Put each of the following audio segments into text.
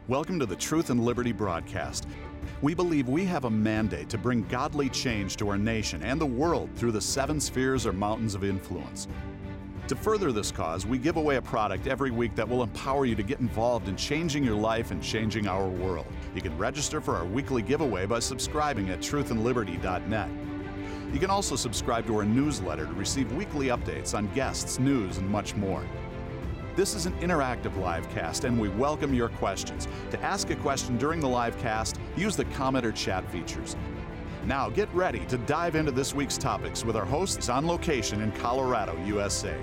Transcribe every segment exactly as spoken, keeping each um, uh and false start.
Welcome to the Truth and Liberty broadcast. We believe we have a mandate to bring godly change to our nation and the world through the seven spheres or mountains of influence. To further this cause, we give away a product every week that will empower you to get involved in changing your life and changing our world. You can register for our weekly giveaway by subscribing at truth and liberty dot net. You can also subscribe to our newsletter to receive weekly updates on guests, news, and much more. This is an interactive live cast, and we welcome your questions. To ask a question during the live cast, use the comment or chat features. Now get ready to dive into this week's topics with our hosts on location in Colorado, U S A.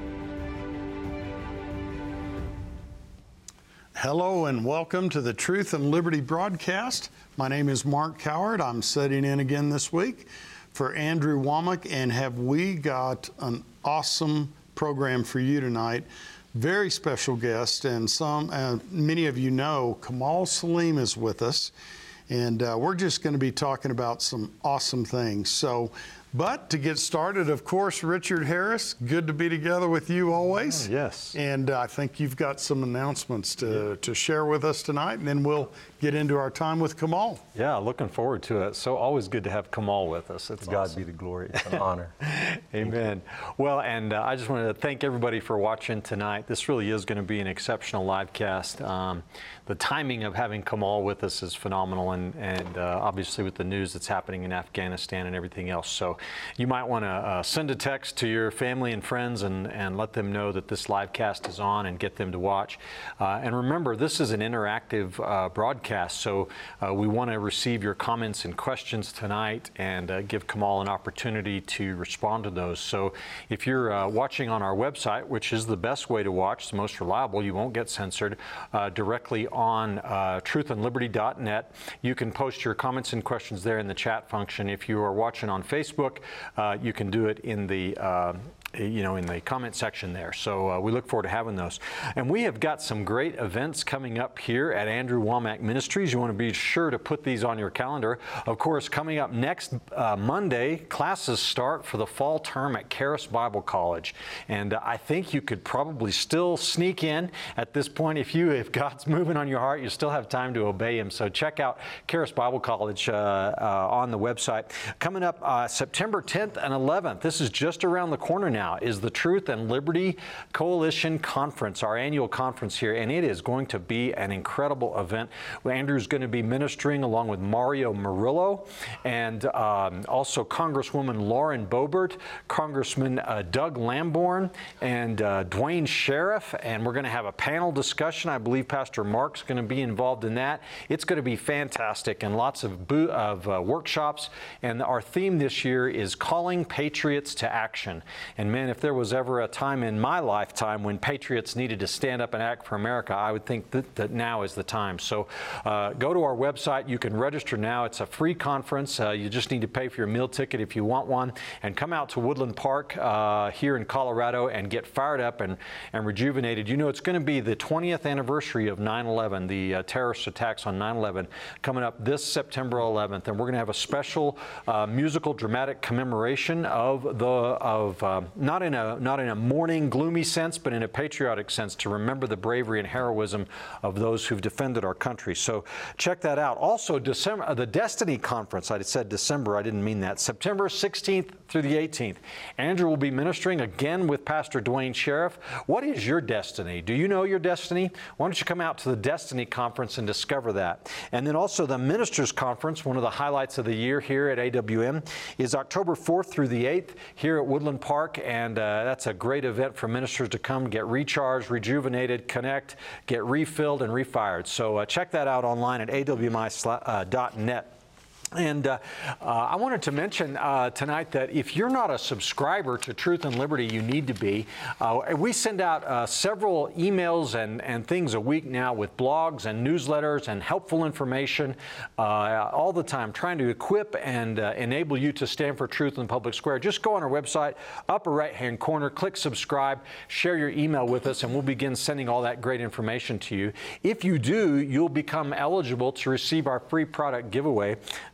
Hello and welcome to the Truth and Liberty broadcast. My name is Mark Coward. I'm sitting in again this week for Andrew Wommack, and have we got an awesome program for you tonight. Very special guest, and some, uh, many of you know, Kamal Saleem is with us, and uh, we're just going to be talking about some awesome things. So, but to get started, of course, Richard Harris, good to be together with you always. Oh, yes. And uh, I think you've got some announcements to, yeah. to share with us tonight, and then we'll get into our time with Kamal. Yeah, looking forward to it. So always good to have Kamal with us. It's God awesome. be the glory. It's an honor. Amen. Well, and uh, I just wanted to thank everybody for watching tonight. This really is going to be an exceptional live cast. Um, the timing of having Kamal with us is phenomenal, and, and uh, obviously with the news that's happening in Afghanistan and everything else. So you might want to uh, send a text to your family and friends and, and let them know that this live cast is on and get them to watch. Uh, and remember, this is an interactive uh, broadcast, so uh, we want to receive your comments and questions tonight and uh, give Kamal an opportunity to respond to those. So if you're uh, watching on our website, which is the best way to watch, the most reliable, you won't get censored, uh, directly on uh, truth and liberty dot net, you can post your comments and questions there in the chat function. If you are watching on Facebook, uh, you can do it in the uh, you know, in the comment section there. So uh, we look forward to having those. And we have got some great events coming up here at Andrew Wommack Ministries. You want to be sure to put these on your calendar. Of course, coming up next uh, Monday, classes start for the fall term at Charis Bible College. And uh, I think you could probably still sneak in at this point. If you, if God's moving on your heart, you still have time to obey Him. So check out Charis Bible College uh, uh, on the website. Coming up uh, September tenth and eleventh, this is just around the corner now, is the Truth and Liberty Coalition Conference, our annual conference here, and it is going to be an incredible event. Andrew's going to be ministering along with Mario Murillo, and um, also Congresswoman Lauren Boebert, Congressman uh, Doug Lamborn, and uh, Dwayne Sheriff, and we're going to have a panel discussion. I believe Pastor Mark's going to be involved in that. It's going to be fantastic, and lots of, bo- of uh, workshops, and our theme this year is Calling Patriots to Action. And man, if there was ever a time in my lifetime when patriots needed to stand up and act for America, I would think that, that now is the time. So uh, go to our website. You can register now. It's a free conference. Uh, you just need to pay for your meal ticket if you want one. And come out to Woodland Park uh, here in Colorado and get fired up and, and rejuvenated. You know, it's going to be the twentieth anniversary of nine eleven, the uh, terrorist attacks on nine eleven, coming up this September eleventh. And we're going to have a special uh, musical dramatic commemoration of the of uh, Not in a not in a mourning, gloomy sense, but in a patriotic sense, to remember the bravery and heroism of those who've defended our country. So check that out. Also, December, uh, the Destiny Conference. I said December. I didn't mean that. September sixteenth through the eighteenth. Andrew will be ministering again with Pastor Dwayne Sheriff. What is your destiny? Do you know your destiny? Why don't you come out to the Destiny Conference and discover that? And then also the Ministers Conference, one of the highlights of the year here at A W M, is October fourth through the eighth here at Woodland Park. And uh, that's a great event for ministers to come, get recharged, rejuvenated, connect, get refilled and refired. So uh, check that out online at A W M I dot net. And uh, uh, I wanted to mention uh, tonight that if you're not a subscriber to Truth and Liberty, you need to be. Uh, we send out uh, several emails and, and things a week now with blogs and newsletters and helpful information uh, all the time, trying to equip and uh, enable you to stand for truth in the public square. Just go on our website, upper right-hand corner, click subscribe, share your email with us, and we'll begin sending all that great information to you. If you do, you'll become eligible to receive our free product giveaway.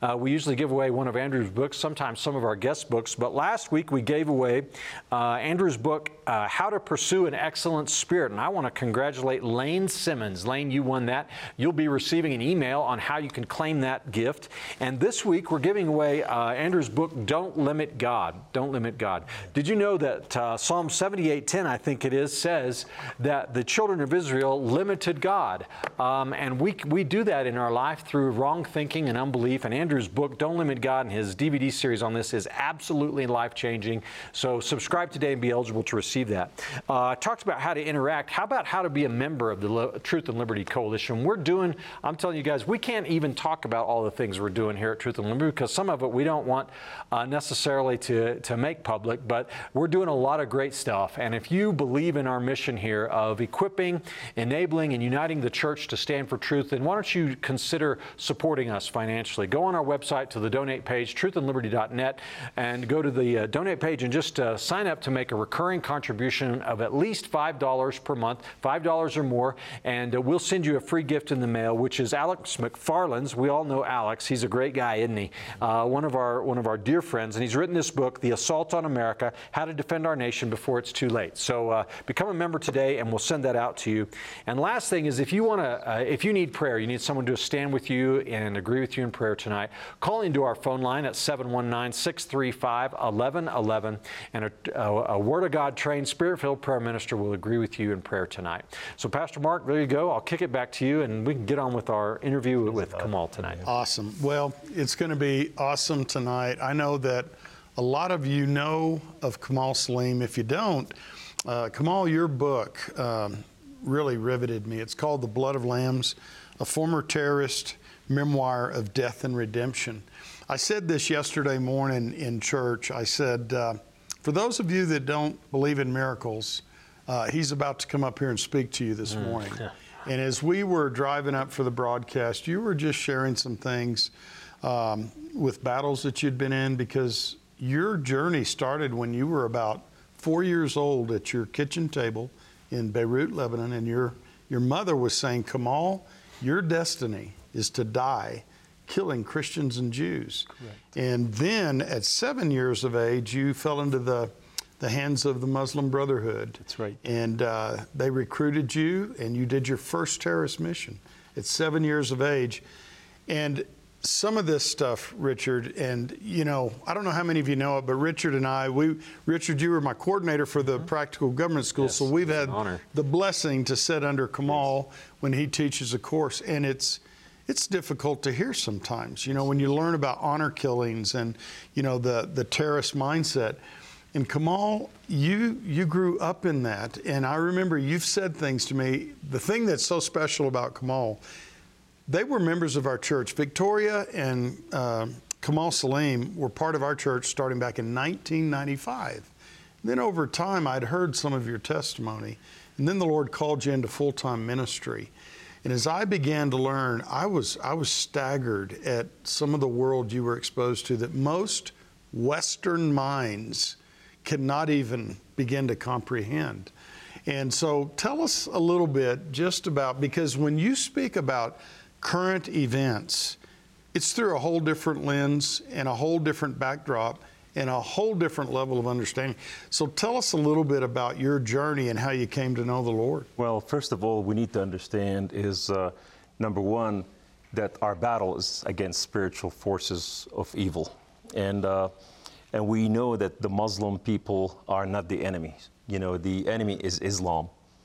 Uh, we usually give away one of Andrew's books, sometimes some of our guest books, but last week we gave away uh, Andrew's book, uh, How to Pursue an Excellent Spirit. And I want to congratulate Lane Simmons. Lane, you won that. You'll be receiving an email on how you can claim that gift. And this week we're giving away uh, Andrew's book, Don't Limit God. Don't Limit God. Did you know that uh, Psalm seventy-eight ten, I think it is, says that the children of Israel limited God? Um, and we, we do that in our life through wrong thinking and unbelief. And Andrew's book, Don't Limit God, and his D V D series on this is absolutely life-changing. So subscribe today and be eligible to receive that. Uh, I talked about how to interact. How about how to be a member of the Lo- Truth and Liberty Coalition? We're doing, I'm telling you guys, we can't even talk about all the things we're doing here at Truth and Liberty because some of it we don't want uh, necessarily to, to make public, but we're doing a lot of great stuff. And if you believe in our mission here of equipping, enabling, and uniting the church to stand for truth, then why don't you consider supporting us financially? Go on our website to the donate page, truth and liberty dot net, and go to the uh, donate page and just uh, sign up to make a recurring contribution of at least five dollars per month, five dollars or more, and uh, we'll send you a free gift in the mail, which is Alex McFarland's. We all know Alex. He's a great guy, isn't he? Uh, one of our one of our dear friends, and he's written this book, The Assault on America, How to Defend Our Nation Before It's Too Late. So uh, become a member today, and we'll send that out to you. And last thing is, if you want to, uh, if you need prayer, you need someone to stand with you and agree with you in prayer tonight, call into our phone line at seven one nine, six three five, one one one one, and a, a, a Word of God trained, Spirit-filled prayer minister will agree with you in prayer tonight. So, Pastor Mark, there you go. I'll kick it back to you, and we can get on with our interview with Kamal tonight. Awesome. Well, it's going to be awesome tonight. I know that a lot of you know of Kamal Saleem. If you don't, uh, Kamal, your book um, really riveted me. It's called The Blood of Lambs, a former terrorist memoir of death and redemption. I said this yesterday morning in church. I said, uh, for those of you that don't believe in miracles, uh, he's about to come up here and speak to you this mm, morning. Yeah. And as we were driving up for the broadcast, you were just sharing some things um, with battles that you'd been in, because your journey started when you were about four years old at your kitchen table in Beirut, Lebanon, and your, your mother was saying, Kamal, your destiny is to die killing Christians and Jews. Correct. And then at seven years of age, you fell into the, the hands of the Muslim Brotherhood. That's right. And uh, they recruited you, and you did your first terrorist mission at seven years of age. And some of this stuff, Richard, and you know, I don't know how many of you know it, but Richard and I, we, Richard, you were my coordinator for the mm-hmm. Practical Government School, yes, so we've had the blessing to sit under Kamal yes. when he teaches a course, and it's it's difficult to hear sometimes, you know, when you learn about honor killings and, you know, the, the terrorist mindset. And Kamal, you you grew up in that, and I remember you've said things to me. The thing that's so special about Kamal, they were members of our church. Victoria and uh, Kamal Saleem were part of our church starting back in nineteen ninety-five. And then over time, I'd heard some of your testimony, and then the Lord called you into full-time ministry. And as I began to learn, I was I was staggered at some of the world you were exposed to that most Western minds cannot even begin to comprehend. And so tell us a little bit just about, because when you speak about current events, it's through a whole different lens and a whole different backdrop and a whole different level of understanding. So tell us a little bit about your journey and how you came to know the Lord. Well, first of all, we need to understand is, uh, number one, that our battle is against spiritual forces of evil. And, uh, and we know that the Muslim people are not the enemy. You know, the enemy is Islam,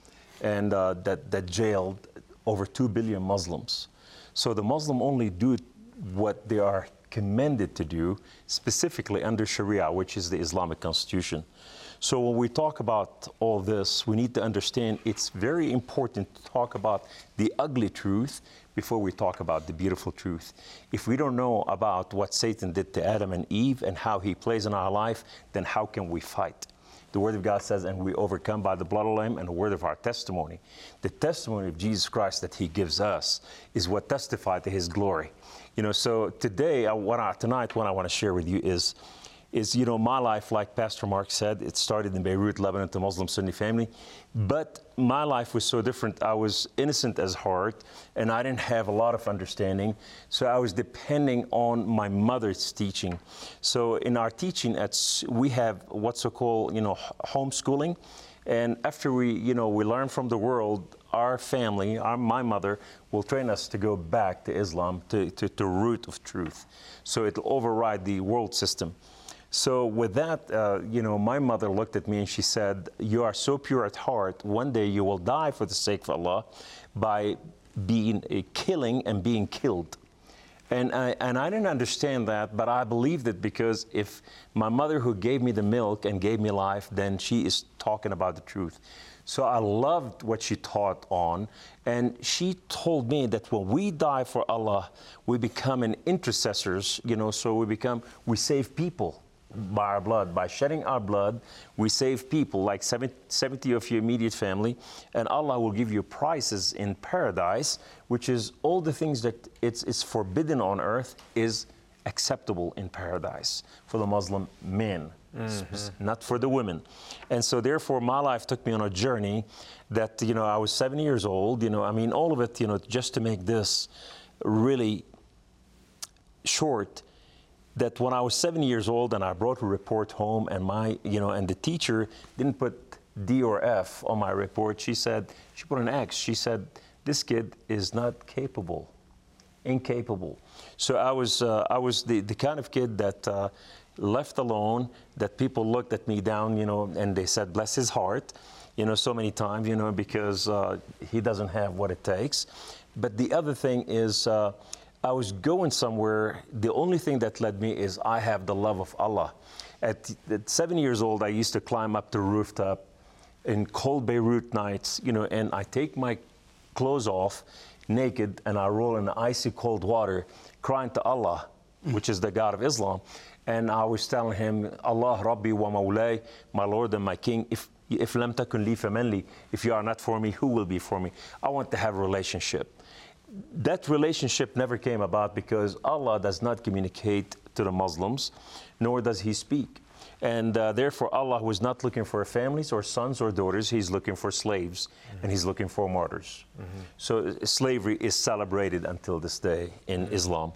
and uh, that, that jailed over two billion Muslims. So the Muslim only do what they are commended to do, specifically under Sharia, which is the Islamic constitution. So when we talk about all this, we need to understand it's very important to talk about the ugly truth before we talk about the beautiful truth. If we don't know about what Satan did to Adam and Eve and how he plays in our life, then how can we fight? The Word of God says, and we overcome by the blood of the Lamb and the word of our testimony. The testimony of Jesus Christ that he gives us is what testifies to his glory. You know, so today, I want to, tonight, what I want to share with you is, is, you know, my life, like Pastor Mark said, it started in Beirut, Lebanon, to Muslim Sunni family. But my life was so different. I was innocent as heart, and I didn't have a lot of understanding. So I was depending on my mother's teaching. So in our teaching, at, we have what's so-called, you know, homeschooling. And after we, you know, we learn from the world, our family, our, my mother, will train us to go back to Islam, to, to, to root of truth. So it'll override the world system. So with that, uh, you know, my mother looked at me and she said, you are so pure at heart, one day you will die for the sake of Allah by being uh, killing and being killed. And I, and I didn't understand that, but I believed it, because if my mother, who gave me the milk and gave me life, then she is talking about the truth. So I loved what she taught on, and she told me that when we die for Allah, we become an intercessors, you know, so we become, we save people by our blood. By shedding our blood, we save people, like seventy of your immediate family, and Allah will give you prizes in paradise, which is all the things that it's, it's forbidden on earth is acceptable in paradise for the Muslim men, mm-hmm. not for the women. And so therefore my life took me on a journey that, you know, I was seven years old, you know, I mean, all of it, you know, just to make this really short, that when I was seven years old and I brought a report home, and my, you know, and the teacher didn't put D or F on my report, she said, she put an X. She said, this kid is not capable, incapable. So I was, uh, I was the, the kind of kid that uh, left alone, that people looked at me down, you know, and they said, bless his heart, you know, so many times, you know, because uh, he doesn't have what it takes. But the other thing is, uh, I was going somewhere. The only thing that led me is I have the love of Allah. At, at seven years old, I used to climb up the rooftop in cold Beirut nights, you know, and I take my clothes off naked and I roll in the icy cold water, crying to Allah, which is the God of Islam. And I was telling him, Allah Rabbi wa Mawlay, my Lord and my King, if if lam takun li faman li, if you are not for me, who will be for me? I want to have a relationship. That relationship never came about because Allah does not communicate to the Muslims, nor does He speak. And uh, therefore, Allah was not looking for families or sons or daughters. He's looking for slaves, mm-hmm. and He's looking for martyrs. Mm-hmm. So uh, slavery is celebrated until this day in mm-hmm. Islam.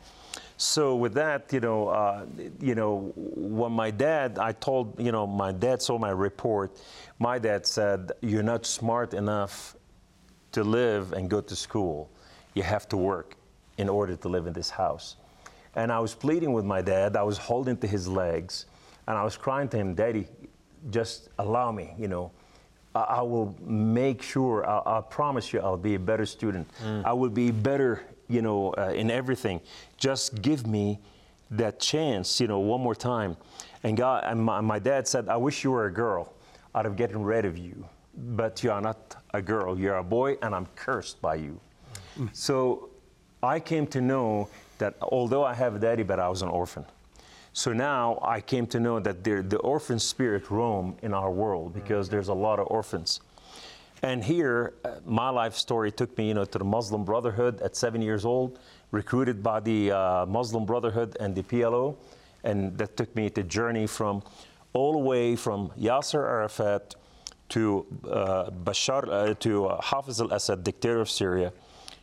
So with that, you know, uh, you know, when my dad, I told, you know, my dad saw my report. My dad said, "You're not smart enough to live and go to school. You have to work in order to live in this house." And I was pleading with my dad. I was holding to his legs, and I was crying to him, "Daddy, just allow me, you know. I, I will make sure, I, I promise you I'll be a better student. Mm. I will be better, you know, uh, in everything. Just give me that chance, you know, one more time." And God, and my, my dad said, "I wish you were a girl. I'd have gotten rid of you. But you are not a girl. You're a boy, and I'm cursed by you." Mm. So I came to know that although I have a daddy, but I was an orphan. So now I came to know that there, the orphan spirit roam in our world because mm-hmm. there's a lot of orphans. And here, uh, my life story took me, you know, to the Muslim Brotherhood at seven years old, recruited by the uh, Muslim Brotherhood and the P L O, and that took me to journey from all the way from Yasser Arafat to uh, Bashar, uh, to uh, Hafiz al-Assad, dictator of Syria,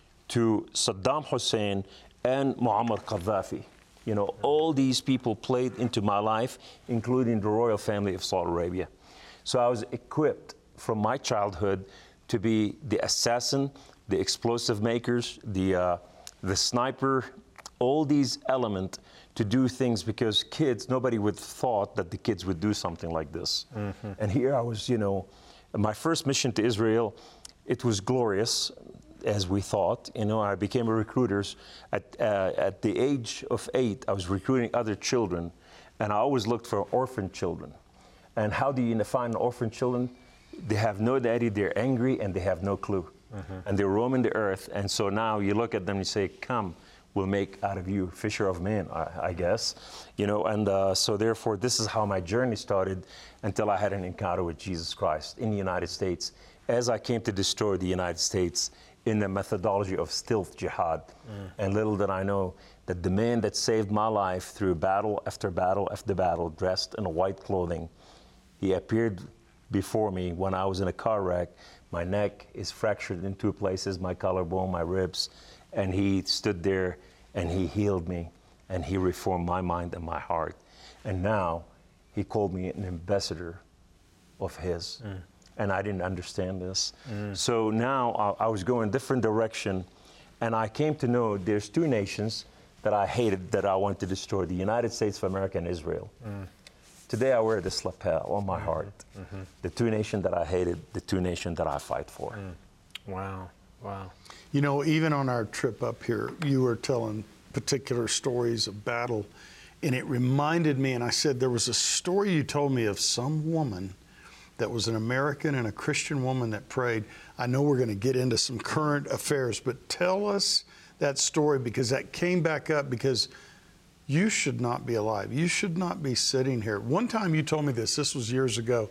to Saddam Hussein and Muammar Gaddafi. You know, all these people played into my life, including the royal family of Saudi Arabia. So I was equipped from my childhood to be the assassin, the explosive makers, the, uh, the sniper, all these elements to do things because kids, nobody would have thought that the kids would do something like this. Mm-hmm. And here I was, you know, my first mission to Israel, it was glorious, as we thought. You know, I became a recruiter. At, uh, at the age of eight, I was recruiting other children, and I always looked for orphan children. And how do you find orphan children? They have no daddy, they're angry, and they have no clue. Mm-hmm. And they're roaming the earth. And so now you look at them and you say, "Come, we'll make out of you fisher of men," I, I guess. You know, and uh, so therefore, this is how my journey started until I had an encounter with Jesus Christ in the United States. As I came to destroy the United States in the methodology of stealth jihad. Mm. And little did I know that the man that saved my life through battle after battle after battle, dressed in white clothing, he appeared before me when I was in a car wreck. My neck is fractured in two places, my collarbone, my ribs, and he stood there and he healed me and he reformed my mind and my heart. And now he called me an ambassador of his. Mm. And I didn't understand this. Mm. So now I, I was going a different direction, and I came to know there's two nations that I hated, that I wanted to destroy, the United States of America and Israel. Mm. Today I wear this lapel on my heart. Mm-hmm. The two nations that I hated, the two nations that I fight for. Mm. Wow, wow. You know, even on our trip up here, you were telling particular stories of battle, and it reminded me, and I said, there was a story you told me of some woman that was an American and a Christian woman that prayed. I know we're going to get into some current affairs, but tell us that story, because that came back up, because you should not be alive. You should not be sitting here. One time you told me this, this was years ago.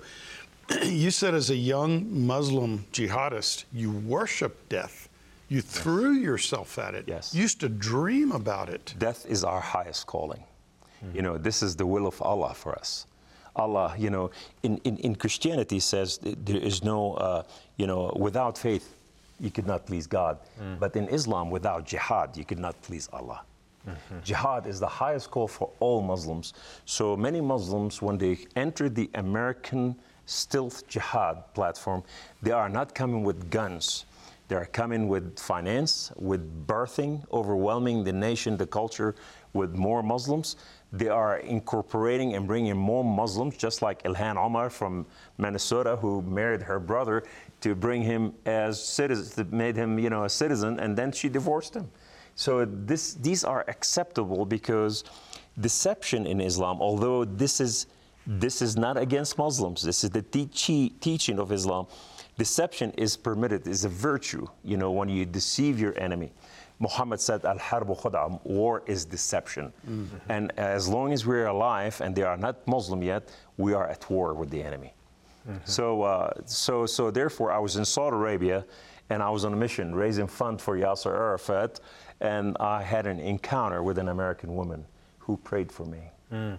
You said as a young Muslim jihadist, you worshiped death. You threw yes. yourself at it. Yes. You used to dream about it. Death is our highest calling. Mm-hmm. You know, this is the will of Allah for us. Allah, you know, in, in, in Christianity says there is no, uh, you know, without faith, you could not please God. Mm. But in Islam, without jihad, you could not please Allah. Mm-hmm. Jihad is the highest call for all Muslims. So many Muslims, when they enter the American stealth jihad platform, they are not coming with guns. They are coming with finance, with birthing, overwhelming the nation, the culture with more Muslims. They are incorporating and bringing more Muslims, just like Ilhan Omar from Minnesota, who married her brother to bring him as citizen, made him, you know, a citizen, and then she divorced him. So this, these are acceptable because deception in Islam, although this is, this is not against Muslims, this is the teach, teaching of Islam, deception is permitted, is a virtue, you know, when you deceive your enemy. Muhammad said, Al-Harbu Khud'a, war is deception. Mm-hmm. And as long as we're alive and they are not Muslim yet, we are at war with the enemy. Mm-hmm. So, uh, so, so therefore, I was in Saudi Arabia and I was on a mission raising funds for Yasser Arafat, and I had an encounter with an American woman who prayed for me. Mm.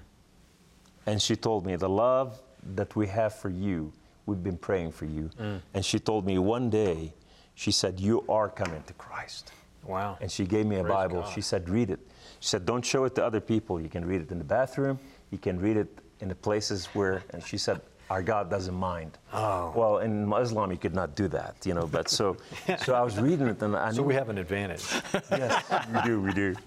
And she told me, the love that we have for you, we've been praying for you. Mm. And she told me one day, she said, you are coming to Christ. Wow. And she gave me a Praise Bible. God. She said, read it. She said, don't show it to other people. You can read it in the bathroom. You can read it in the places where, and she said, our God doesn't mind. Oh. Well, in Islam, you could not do that, you know, but so, so I was reading it and I knew. So we have an advantage. Yes, we do, we do.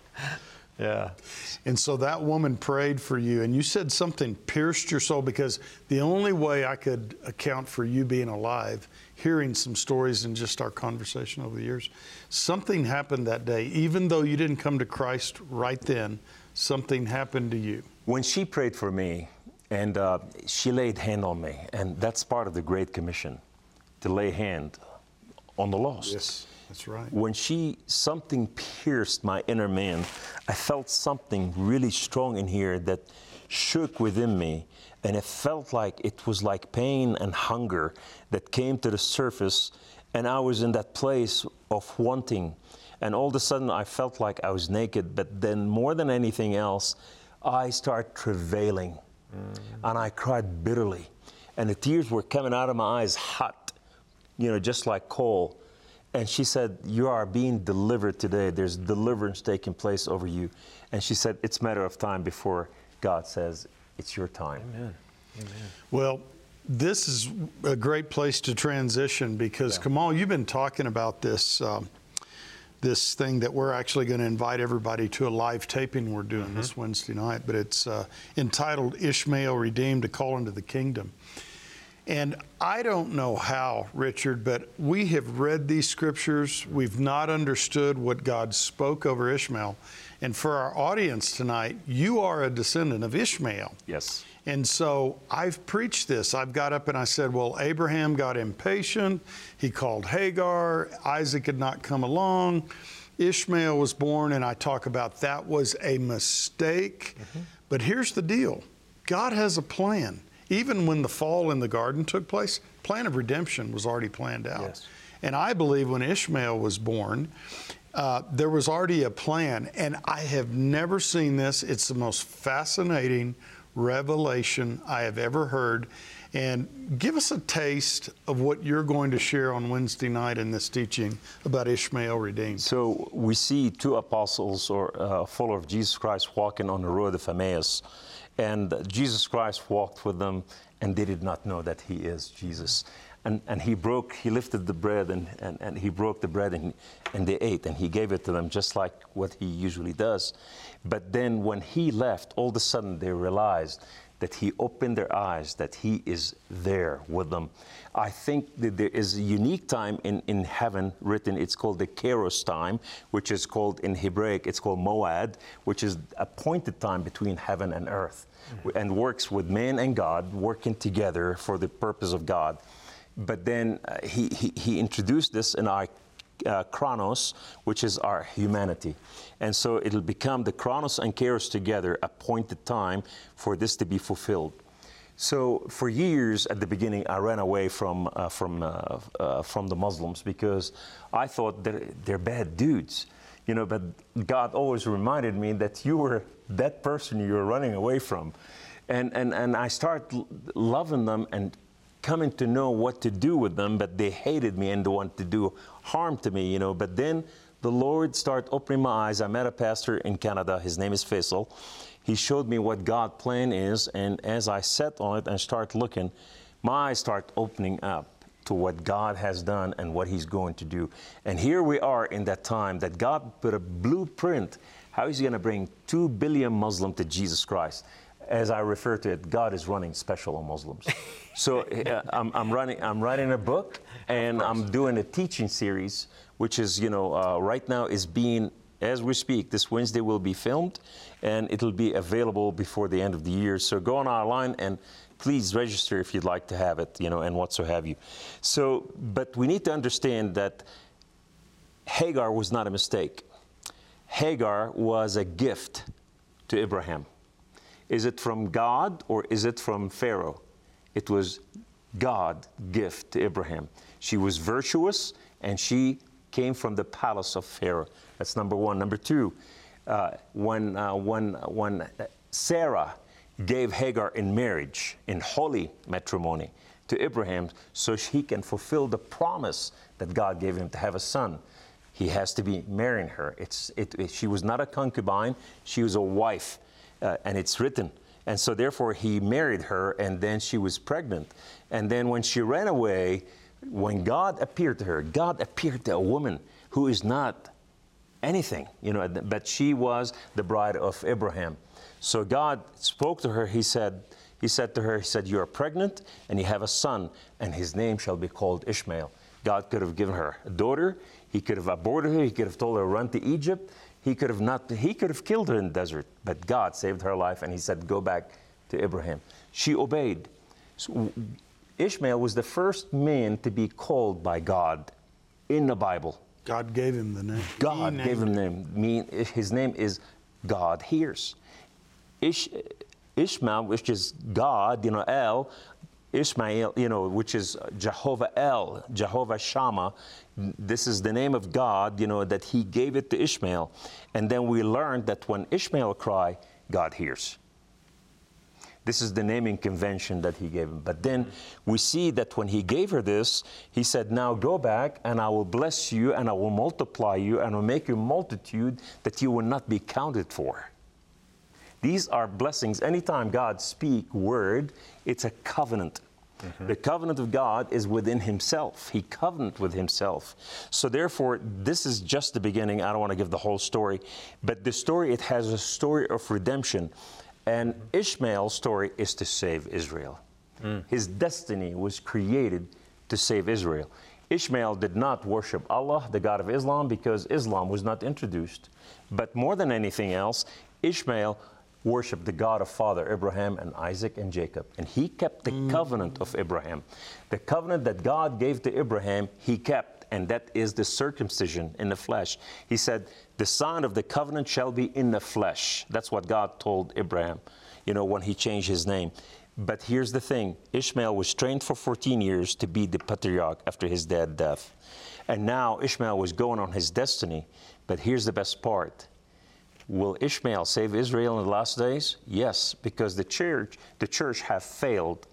Yeah. And so that woman prayed for you, and you said something pierced your soul, because the only way I could account for you being alive, hearing some stories in just our conversation over the years, something happened that day. Even though you didn't come to Christ right then, something happened to you. When she prayed for me, and uh, she laid hand on me, and that's part of the Great Commission, to lay hand on the lost. Yes. That's right. When she, something pierced my inner man, I felt something really strong in here that shook within me, and it felt like it was like pain and hunger that came to the surface, and I was in that place of wanting, and all of a sudden I felt like I was naked, but then more than anything else, I started travailing, mm. and I cried bitterly, and the tears were coming out of my eyes hot, you know, just like coal. And she said, you are being delivered today. There's deliverance taking place over you. And she said, it's a matter of time before God says, it's your time. Amen. Amen. Well, this is a great place to transition, because, yeah. Kamal, you've been talking about this, um, this thing that we're actually going to invite everybody to a live taping we're doing mm-hmm. this Wednesday night. But it's uh, entitled Ishmael Redeemed, a Call into the Kingdom. And I don't know how, Richard, but we have read these scriptures. We've not understood what God spoke over Ishmael. And for our audience tonight, you are a descendant of Ishmael. Yes. And so I've preached this. I've got up and I said, well, Abraham got impatient. He called Hagar. Isaac had not come along. Ishmael was born, and I talk about that was a mistake. Mm-hmm. But here's the deal. God has a plan. Even when the fall in the garden took place, plan of redemption was already planned out. Yes. And I believe when Ishmael was born, uh, there was already a plan. And I have never seen this. It's the most fascinating revelation I have ever heard. And give us a taste of what you're going to share on Wednesday night in this teaching about Ishmael redeemed. So we see two apostles or uh, followers of Jesus Christ walking on the road of Emmaus. And Jesus Christ walked with them, and they did not know that he is Jesus. And, and he broke, he lifted the bread, and, and, and he broke the bread, and, and they ate, and he gave it to them just like what he usually does. But then when he left, all of a sudden they realized that he opened their eyes, that he is there with them. I think that there is a unique time in, in heaven written. It's called the Kairos time, which is called in Hebraic, it's called Moad, which is appointed time between heaven and earth, mm-hmm. and works with man and God, working together for the purpose of God. But then uh, he, he, he introduced this in our Uh, chronos, which is our humanity. And so it'll become the chronos and kairos together, appointed time for this to be fulfilled. So for years at the beginning, I ran away from uh, from uh, uh, from the Muslims because I thought that they're bad dudes, you know. But God always reminded me that you were that person you were running away from, and and and I started loving them and coming to know what to do with them, but they hated me and they wanted to do harm to me, you know. But then the Lord started opening my eyes. I met a pastor in Canada. His name is Faisal. He showed me what God's plan is, and as I sat on it and started looking, my eyes start opening up to what God has done and what he's going to do. And here we are in that time that God put a blueprint. How is he going to bring two billion Muslims to Jesus Christ? As I refer to it, God is running special on Muslims. So uh, I'm, I'm running, I'm writing a book, and I'm doing a teaching series, which is, you know, uh, right now is being, as we speak, this Wednesday will be filmed, and it'll be available before the end of the year. So go on our line and please register if you'd like to have it, you know, and what so have you. So, but we need to understand that Hagar was not a mistake. Hagar was a gift to Abraham. Is it from God or is it from Pharaoh? It was God's gift to Abraham. She was virtuous, and she came from the palace of Pharaoh. That's number one. Number two, uh, when, uh, when, when Sarah gave Hagar in marriage, in holy matrimony, to Abraham, so he can fulfill the promise that God gave him to have a son, he has to be marrying her. It's, it, it, she was not a concubine, she was a wife. Uh, and it's written. And so therefore he married her, and then she was pregnant. And then when she ran away, when God appeared to her, God appeared to a woman who is not anything, you know, but she was the bride of Abraham. So God spoke to her. He said, he said to her, he said, you are pregnant and you have a son, and his name shall be called Ishmael. God could have given her a daughter. He could have aborted her. He could have told her to run to Egypt. He could have not, he could have killed her in the desert, but God saved her life, and he said, go back to Abraham. She obeyed. So Ishmael was the first man to be called by God in the Bible. God gave him the name. God gave him the name. Mean, his name is God hears. Ish, Ishmael, which is God, you know, El, Ishmael, you know, which is Jehovah El, Jehovah Shammah. This is the name of God, you know, that he gave it to Ishmael. And then we learned that when Ishmael cried, God hears. This is the naming convention that he gave him. But then we see that when he gave her this, he said, now go back and I will bless you and I will multiply you and I will make you a multitude that you will not be counted for. These are blessings. Anytime God speaks word, it's a covenant. Mm-hmm. The covenant of God is within himself. He covenant with himself. So therefore, this is just the beginning. I don't want to give the whole story. But the story, it has a story of redemption. And mm-hmm. Ishmael's story is to save Israel. Mm. His destiny was created to save Israel. Ishmael did not worship Allah, the God of Islam, because Islam was not introduced. But more than anything else, Ishmael worshiped the God of Father Abraham and Isaac and Jacob. And he kept the mm. covenant of Abraham. The covenant that God gave to Abraham, he kept, and that is the circumcision in the flesh. He said, the sign of the covenant shall be in the flesh. That's what God told Abraham, you know, when he changed his name. But here's the thing, Ishmael was trained for fourteen years to be the patriarch after his dad's death. And now Ishmael was going on his destiny. But here's the best part. Will Ishmael save Israel in the last days? Yes, because the church, the church have failed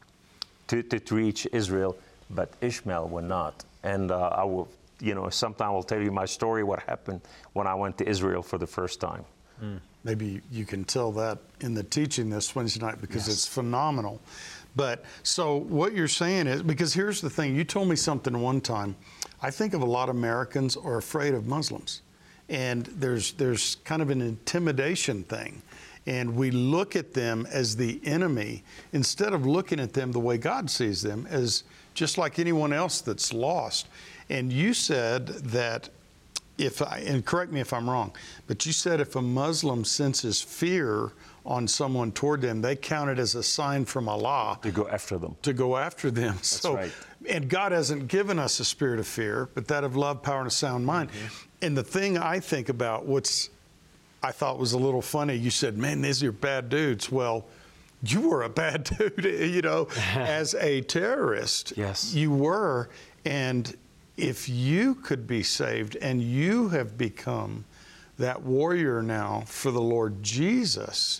to, to, to reach Israel, but Ishmael will not. And uh, I will, you know, sometime I'll tell you my story, what happened when I went to Israel for the first time. Mm. Maybe you can tell that in the teaching this Wednesday night, because yes. It's phenomenal. But so what you're saying is, because here's the thing, you told me something one time. I think of a lot of Americans are afraid of Muslims. And there's there's kind of an intimidation thing. And we look at them as the enemy instead of looking at them the way God sees them, as just like anyone else that's lost. And you said that if I, and correct me if I'm wrong, but you said if a Muslim senses fear on someone toward them, they count it as a sign from Allah. To go after them. To go after them. That's so, right. And God hasn't given us a spirit of fear, but that of love, power, and a sound mind. Mm-hmm. And the thing I think about, what's I thought was a little funny, you said, man, these are bad dudes. Well, you were a bad dude, you know, as a terrorist. Yes. You were. And if you could be saved and you have become that warrior now for the Lord Jesus,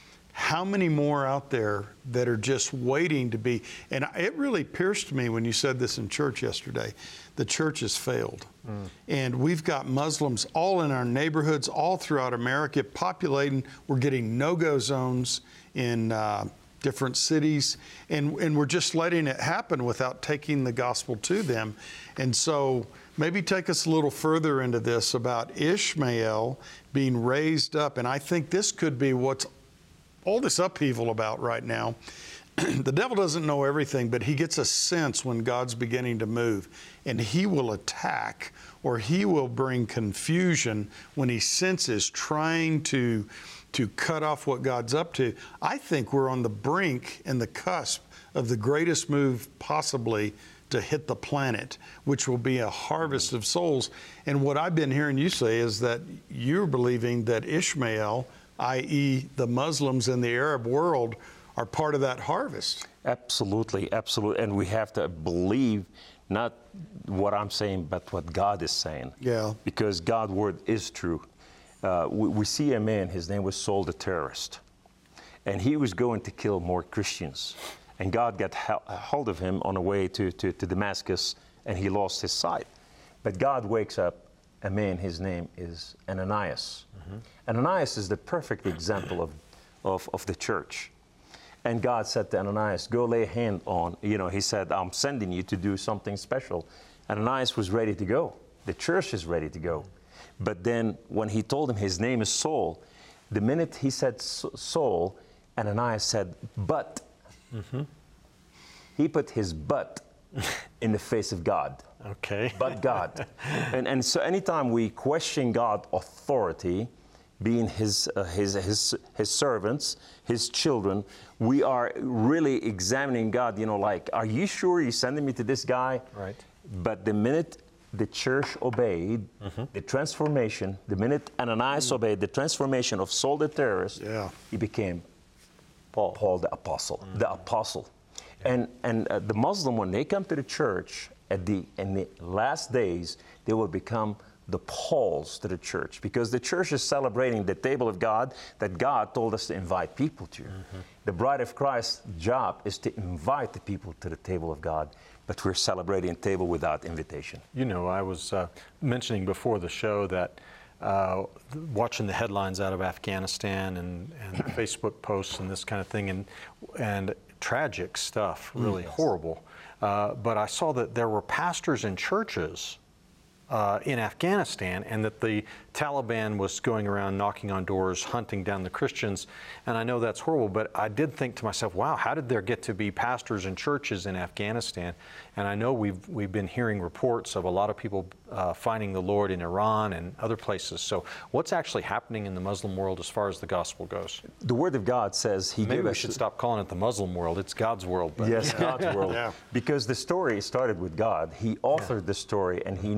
how many more out there that are just waiting to be? And it really pierced me when you said this in church yesterday. The church has failed. Mm. And we've got Muslims all in our neighborhoods, all throughout America, populating. We're getting no-go zones in uh, different cities. And, and we're just letting it happen without taking the gospel to them. And so maybe take us a little further into this about Ishmael being raised up. And I think this could be what's all this upheaval about right now. The devil doesn't know everything, but he gets a sense when God's beginning to move, and he will attack, or he will bring confusion when he senses trying to, to cut off what God's up to. I think we're on the brink and the cusp of the greatest move possibly to hit the planet, which will be a harvest of souls. And what I've been hearing you say is that you're believing that Ishmael, that is the Muslims in the Arab world, are part of that harvest. Absolutely, absolutely. And we have to believe not what I'm saying, but what God is saying. Yeah. Because God's word is true. Uh, we, we see a man, his name was Saul the terrorist, and he was going to kill more Christians. And God got a hold of him on the way to, to, to Damascus, and he lost his sight. But God wakes up a man, his name is Ananias. Mm-hmm. Ananias is the perfect example of, of, of the church. And God said to Ananias, go lay a hand on, you know, he said, I'm sending you to do something special. Ananias was ready to go. The church is ready to go. But then when he told him his name is Saul, the minute he said Saul, Ananias said, but. Mm-hmm. He put his but in the face of God. Okay. But God. and, and so anytime we question God's authority, being his, uh, his, his, his servants, his children, we are really examining God, you know, like, are you sure you're sending me to this guy? Right. But the minute the church obeyed, mm-hmm. the transformation, the minute Ananias mm. obeyed, the transformation of Saul the terrorist, yeah. he became Paul, Paul the apostle, mm. the apostle. Yeah. And, and uh, the Muslim, when they come to the church, at the, in the last days, they will become the Pauls to the church, because the church is celebrating the table of God that God told us to invite people to. Mm-hmm. The bride of Christ's job is to invite the people to the table of God, but we're celebrating a table without invitation. You know, I was uh, mentioning before the show that uh, watching the headlines out of Afghanistan and, and Facebook posts and this kind of thing, and, and tragic stuff, really mm, yes. horrible. Uh, but I saw that there were pastors in churches Uh, in Afghanistan, and that the Taliban was going around knocking on doors, hunting down the Christians. And I know that's horrible, but I did think to myself, wow, how did there get to be pastors in churches in Afghanistan? And I know we've we've been hearing reports of a lot of people uh, finding the Lord in Iran and other places. So what's actually happening in the Muslim world as far as the gospel goes? The Word of God says He Maybe gave we us... should stop calling it the Muslim world. It's God's world. But. Yes, God's world. Yeah. Because the story started with God. He authored yeah. the story, and He knew us before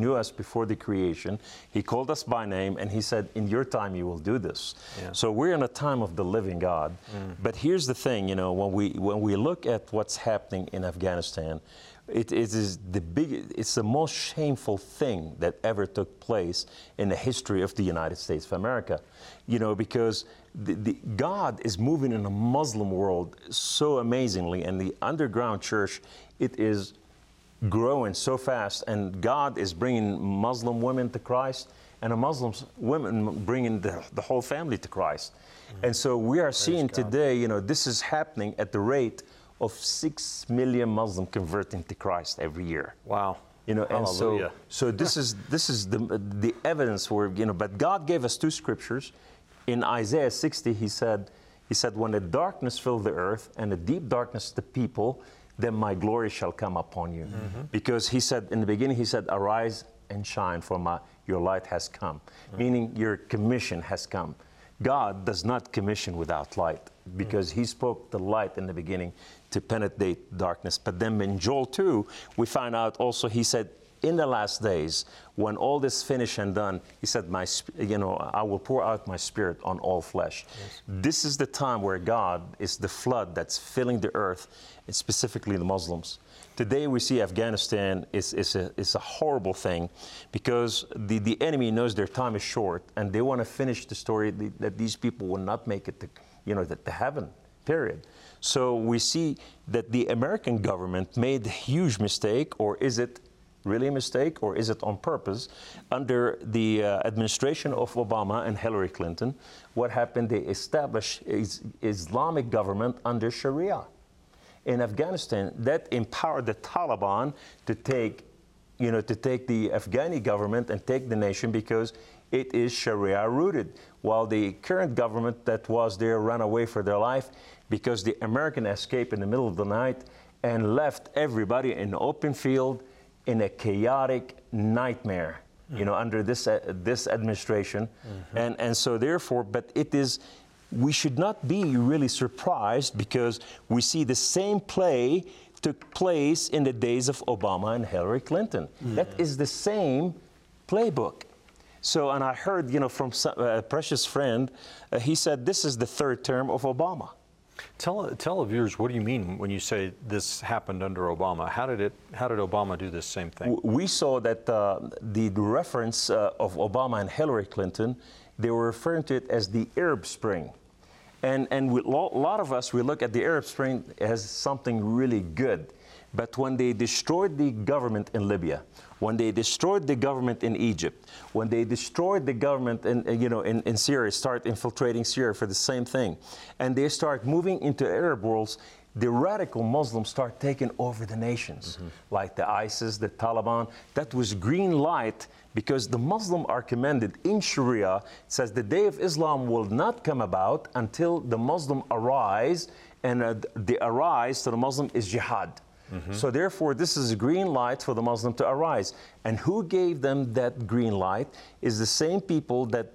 before the creation. He called us by name, and he said, in your time you will do this. Yeah. So we're in a time of the living God. Mm. But here's the thing, you know, when we when we look at what's happening in Afghanistan, it, it is the big, it's the most shameful thing that ever took place in the history of the United States of America. You know, because the, the, God is moving in a Muslim world so amazingly, and the underground church, it is growing so fast, and God is bringing Muslim women to Christ, and the Muslim women bringing the, the whole family to Christ. Mm-hmm. And so we are Praise seeing God. Today, you know, this is happening at the rate of six million Muslims converting to Christ every year. Wow. You know, and Hallelujah. so, so this is this is the the evidence where, you know, but God gave us two scriptures. In Isaiah sixty, he said, he said, when the darkness filled the earth and the deep darkness the people, then my glory shall come upon you. Mm-hmm. Because he said, in the beginning, he said, arise and shine, for my, your light has come. Mm-hmm. Meaning your commission has come. God does not commission without light, because mm-hmm. he spoke the light in the beginning to penetrate darkness. But then in Joel two, we find out also, he said, in the last days, when all this finished and done, he said, "My, you know, I will pour out my spirit on all flesh." Yes. This is the time where God is the flood that's filling the earth, and specifically the Muslims. Today we see Afghanistan is, is, a, is a horrible thing, because the, the enemy knows their time is short, and they want to finish the story that these people will not make it to, you know, to heaven, period. So we see that the American government made a huge mistake, or is it really a mistake, or is it on purpose? Under the uh, administration of Obama and Hillary Clinton, what happened? They established is Islamic government under Sharia in Afghanistan that empowered the Taliban to take, you know, to take the Afghani government and take the nation, because it is Sharia rooted. While the current government that was there ran away for their life, because the American escaped in the middle of the night and left everybody in the open field, in a chaotic nightmare, mm-hmm. you know, under this uh, this administration, mm-hmm. and and so therefore, but it is, we should not be really surprised, because we see the same play took place in the days of Obama and Hillary Clinton. Mm-hmm. That is the same playbook. So, and I heard, you know, from some, uh, a precious friend, uh, he said this is the third term of Obama. Tell tell the viewers, what do you mean when you say this happened under Obama? How did it? How did Obama do this same thing? We saw that uh, the reference uh, of Obama and Hillary Clinton, they were referring to it as the Arab Spring, and and we, a lot of us, we look at the Arab Spring as something really good, but when they destroyed the government in Libya, when they destroyed the government in Egypt, when they destroyed the government in, you know, in, in Syria, start infiltrating Syria for the same thing, and they start moving into Arab worlds, the radical Muslims start taking over the nations, mm-hmm. like the ISIS, the Taliban. That was green light, because the Muslims are commanded in Sharia. It says the day of Islam will not come about until the Muslim arise, and uh, the arise to the Muslim is jihad. Mm-hmm. So therefore, this is a green light for the Muslim to arise. And who gave them that green light is the same people that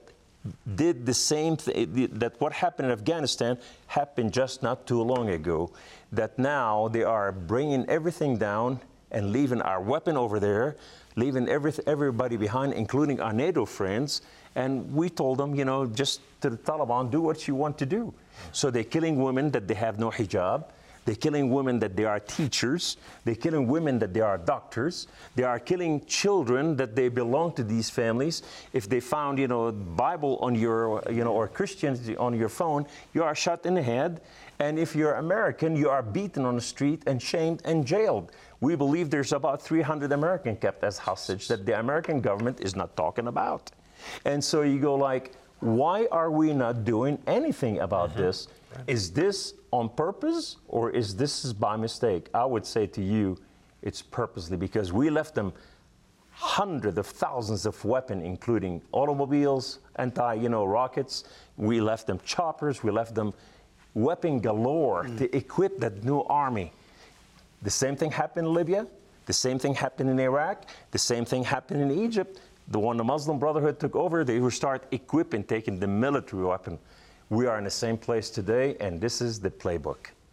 did the same thing, that what happened in Afghanistan happened just not too long ago, that now they are bringing everything down and leaving our weapon over there, leaving every, everybody behind, including our NATO friends. And we told them, you know, just to the Taliban, do what you want to do. So they're killing women that they have no hijab. They're killing women that they are teachers. They're killing women that they are doctors. They are killing children that they belong to these families. If they found, you know, Bible on your, you know, or Christianity on your phone, you are shot in the head. And if you're American, you are beaten on the street and shamed and jailed. We believe there's about three hundred Americans kept as hostage that the American government is not talking about. And so you go like, why are we not doing anything about mm-hmm. this? Right. Is this on purpose, or is this by mistake? I would say to you, it's purposely, because we left them hundreds of thousands of weapons, including automobiles, anti, you know, rockets. We left them choppers. We left them weapon galore mm. to equip that new army. The same thing happened in Libya. The same thing happened in Iraq. The same thing happened in Egypt. The one the Muslim Brotherhood took over, they would start equipping, taking the military weapon. We are in the same place today, and this is the playbook.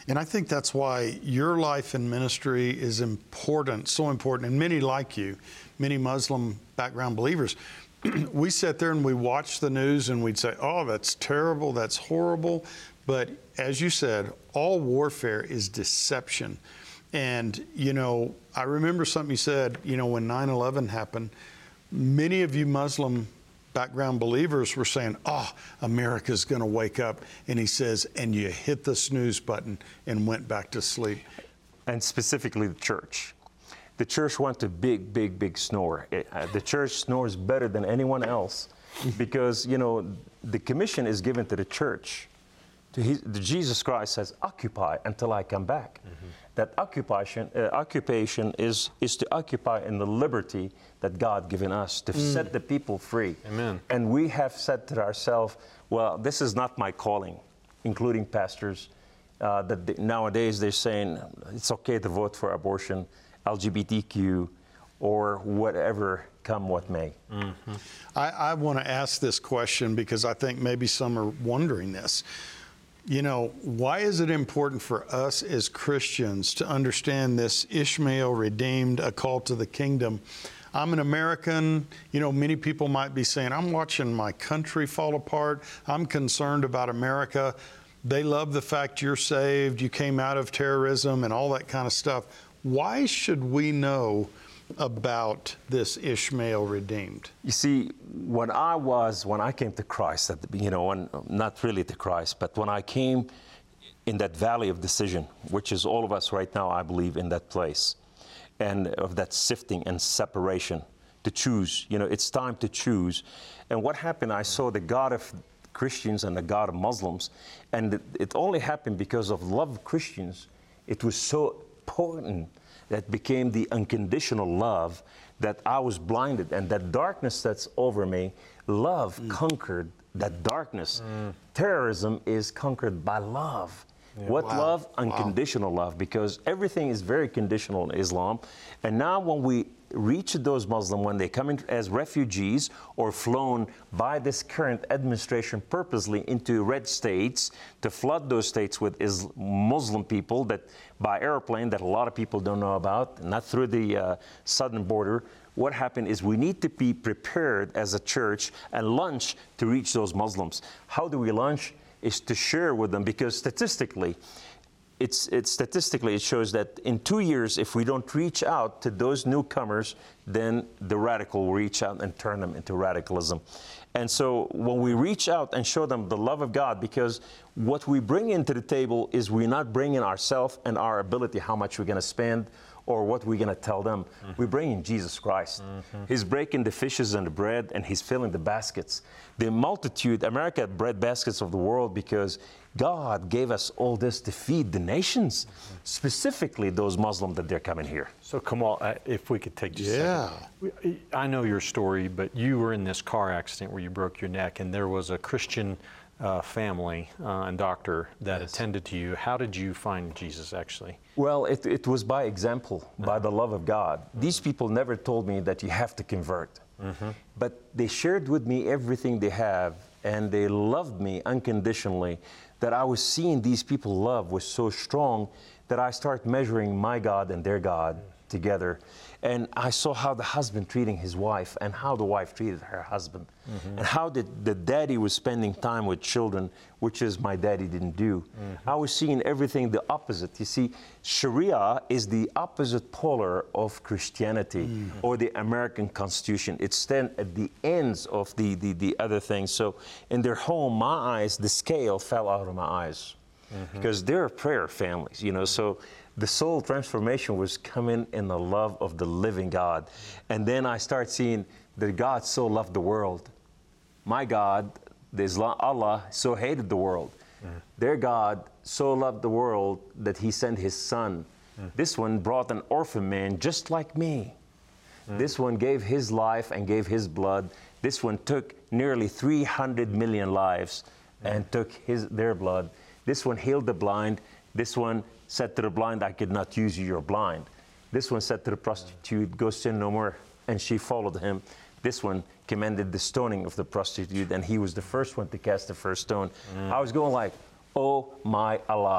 And I think that's why your life and ministry is important, so important. And many like you, many Muslim background believers, we sit there and we watch the news and we'd say, oh, that's terrible, that's horrible. But as you said, all warfare is deception. And, you know, I remember something you said, you know, when nine eleven happened, many of you Muslim background believers were saying, oh, America's going to wake up. And he says, and you hit the snooze button and went back to sleep. And specifically the church. The church went to big, big, big snore. It, uh, the church snores better than anyone else because, you know, the commission is given to the church. To his, the Jesus Christ says, occupy until I come back. Mm-hmm. That occupation, uh, occupation is, is to occupy in the liberty that God given us, to mm. set the people free. Amen. And we have said to ourselves, well, this is not my calling, including pastors, uh, that they, nowadays they're saying it's okay to vote for abortion, L G B T Q, or whatever, come what may. Mm-hmm. I, I want to ask this question because I think maybe some are wondering this. You know, why is it important for us as Christians to understand this Ishmael redeemed, a call to the kingdom? I'm an American. You know, many people might be saying, I'm watching my country fall apart. I'm concerned about America. They love the fact you're saved, you came out of terrorism and all that kind of stuff. Why should we know about this Ishmael redeemed? You see, when I was, when I came to Christ, at the, you know, when, not really to Christ, but when I came in that valley of decision, which is all of us right now, I believe, in that place, and of that sifting and separation to choose, you know, it's time to choose. And what happened, I saw the God of Christians and the God of Muslims, and it, it only happened because of love of Christians. It was so potent that became the unconditional love that I was blinded, and that darkness that's over me, love mm. conquered that darkness. Mm. Terrorism is conquered by love. Yeah. What wow. love? Unconditional wow. love, because everything is very conditional in Islam. And now when we reach those Muslims, when they come in as refugees or flown by this current administration purposely into red states to flood those states with Islam, Muslim people that by airplane that a lot of people don't know about, not through the uh, southern border. What happened is we need to be prepared as a church and launch to reach those Muslims. How do we launch? Is to share with them, because statistically, It's, it's statistically, it shows that in two years, if we don't reach out to those newcomers, then the radical will reach out and turn them into radicalism. And so when we reach out and show them the love of God, because what we bring into the table is we're not bringing ourselves and our ability, how much we're going to spend, or what we're going to tell them. Mm-hmm. We're bringing Jesus Christ. Mm-hmm. He's breaking the fishes and the bread, and he's filling the baskets. The multitude, America had bread baskets of the world because God gave us all this to feed the nations, mm-hmm. specifically those Muslims that they're coming here. So Kamal, uh, if we could take just yeah. a second. I know your story, but you were in this car accident where you broke your neck, and there was a Christian uh, family uh, and doctor that yes. attended to you. How did you find Jesus, actually? Well, it, it was by example, uh-huh. by the love of God. Mm-hmm. These people never told me that you have to convert. Mm-hmm. But they shared with me everything they have, and they loved me unconditionally, that I was seeing these people love was so strong that I started measuring my God and their God mm-hmm. together. And I saw how the husband treating his wife and how the wife treated her husband. Mm-hmm. And how the, the daddy was spending time with children, which is my daddy didn't do. Mm-hmm. I was seeing everything the opposite. You see, Sharia is the opposite polar of Christianity mm-hmm. or the American Constitution. It's then at the ends of the, the, the other things. So in their home, my eyes, the scale fell out of my eyes. Mm-hmm. Because they're prayer families, you know, so the soul transformation was coming in the love of the living God. And then I start seeing that God so loved the world. My God, the Islam, Allah, so hated the world. Mm-hmm. Their God so loved the world that he sent his son. Mm-hmm. This one brought an orphan man just like me. Mm-hmm. This one gave his life and gave his blood. This one took nearly three hundred million lives mm-hmm. and took his, their blood. This one healed the blind. This one said to the blind, I could not use you, you're blind. This one said to the prostitute, go sin no more. And she followed him. This one commanded the stoning of the prostitute, and he was the first one to cast the first stone. Mm. I was going like, oh my Allah.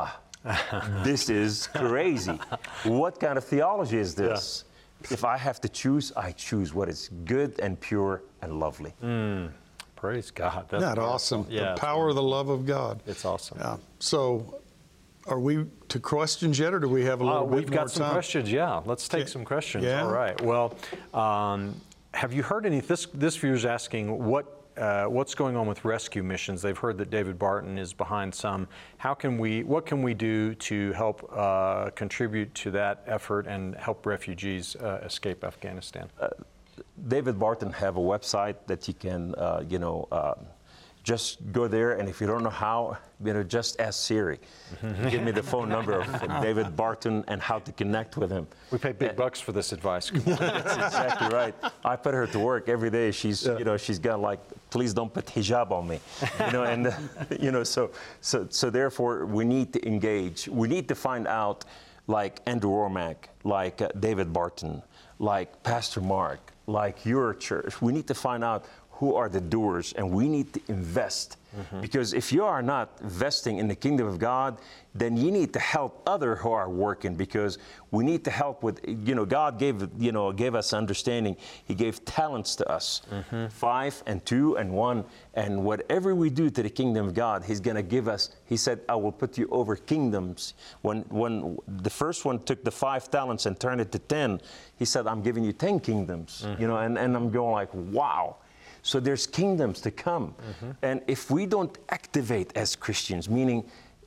This is crazy. What kind of theology is this? Yeah. If I have to choose, I choose what is good and pure and lovely. Mm. Praise God. That's Isn't that awesome? Yeah, the power of the love of God. It's awesome. Yeah. So, are we to questions yet, or do we have a little uh, bit more time? We've got some questions, yeah. Let's take yeah. some questions. Yeah. All right. Well, um, have you heard any, this, this viewer's asking, what Uh, what's going on with rescue missions? They've heard that David Barton is behind some. How can we, what can we do to help uh, contribute to that effort and help refugees uh, escape Afghanistan? Uh, David Barton have a website that you can, uh, you know, uh, just go there, and if you don't know how, you know, just ask Siri. Give me the phone number of David Barton and how to connect with him. We pay big uh, bucks for this advice. That's exactly right. I put her to work every day. She's, yeah. you know, she's got like, please don't put hijab on me, you know, and uh, you know, so, so, so therefore we need to engage. We need to find out, like Andrew Wommack, like uh, David Barton, like Pastor Mark, like your church. We need to find out who are the doers, and we need to invest. Mm-hmm. Because if you are not investing in the kingdom of God, then you need to help others who are working, because we need to help with, you know, God gave, you know, gave us understanding. He gave talents to us, mm-hmm. five and two and one, and whatever we do to the kingdom of God, He's going to give us. He said, I will put you over kingdoms. When, when the first one took the five talents and turned it to ten, He said, I'm giving you ten kingdoms, mm-hmm. you know, and, and I'm going like, wow. So there's kingdoms to come. Mm-hmm. And if we don't activate as Christians, meaning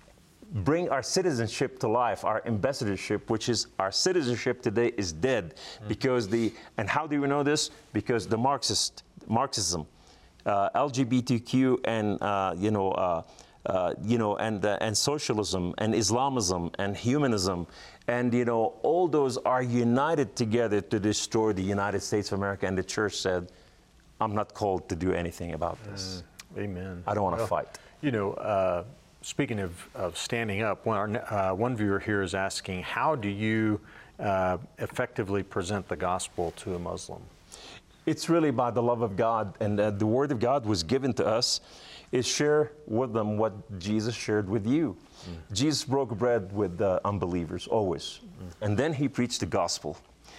bring our citizenship to life, our ambassadorship, which is our citizenship today is dead. Mm-hmm. Because the, and how do we know this? Because the Marxist, Marxism, uh, L G B T Q and, uh, you know, uh, uh, you know, and, uh, and socialism and Islamism and humanism, and, you know, all those are united together to destroy the United States of America. And the church said, I'm not called to do anything about this. Mm, amen. I don't want to well, fight. You know, uh, speaking of, of standing up, one, uh, one viewer here is asking, how do you uh, effectively present the gospel to a Muslim? It's really by the love of God, and uh, the Word of God was given to us, is share with them what Jesus shared with you. Mm. Jesus broke bread with uh, unbelievers, always. Mm. And then He preached the gospel.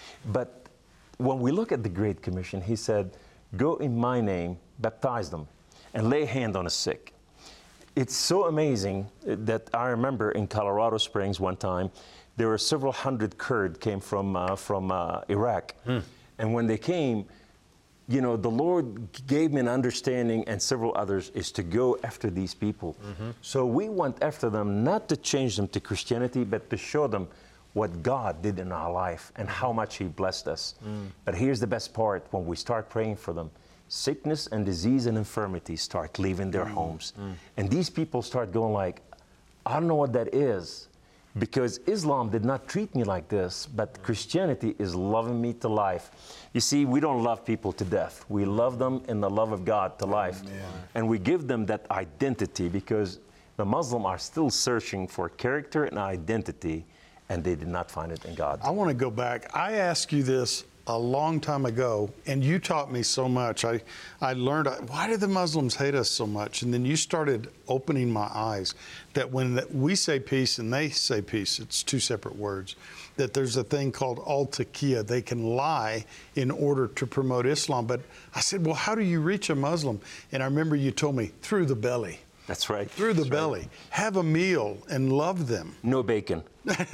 But when we look at the Great Commission, He said, go in my name, baptize them, and lay hand on the sick. It's so amazing that I remember in Colorado Springs one time, there were several hundred Kurds came from, uh, from uh, Iraq. Hmm. And when they came, you know, the Lord gave me an understanding, and several others, is to go after these people. Mm-hmm. So we went after them, not to change them to Christianity, but to show them what God did in our life and how much He blessed us. Mm. But here's the best part, when we start praying for them, sickness and disease and infirmity start leaving their mm. homes. Mm. And these people start going like, I don't know what that is, because Islam did not treat me like this, but mm. Christianity is loving me to life. You see, we don't love people to death. We love them in the love of God to life. Amen. And we give them that identity, because the Muslims are still searching for character and identity, and they did not find it in God. I want to go back. I asked you this a long time ago, and you taught me so much. I, I learned, why do the Muslims hate us so much? And then you started opening my eyes that when we say peace and they say peace, it's two separate words, that there's a thing called al-taqiyya. They can lie in order to promote Islam. But I said, well, how do you reach a Muslim? And I remember you told me, through the belly. That's right. Through the That's belly. Right. Have a meal and love them. No bacon.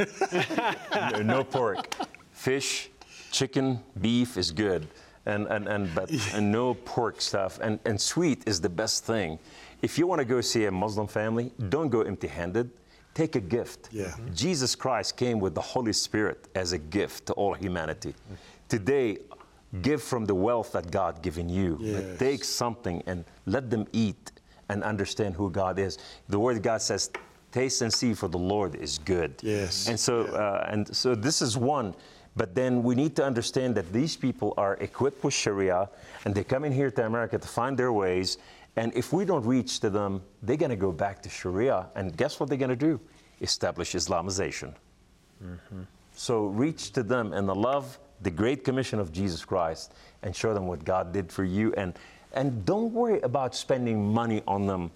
no, no pork. Fish, chicken, beef is good. And, and, and, but, and no pork stuff. And, and sweet is the best thing. If you want to go see a Muslim family, don't go empty-handed. Take a gift. Yeah. Mm-hmm. Jesus Christ came with the Holy Spirit as a gift to all humanity. Mm-hmm. Today, give from the wealth that God given you. Yes. But take something and let them eat and understand who God is. The Word of God says, taste and see, for the Lord is good. Yes. And so, yeah. uh, and so this is one. But then we need to understand that these people are equipped with Sharia, and they come in here to America to find their ways. And if we don't reach to them, they're going to go back to Sharia. And guess what they're going to do? Establish Islamization. Mm-hmm. So reach to them in the love, the Great Commission of Jesus Christ, and show them what God did for you. And And don't worry about spending money on them.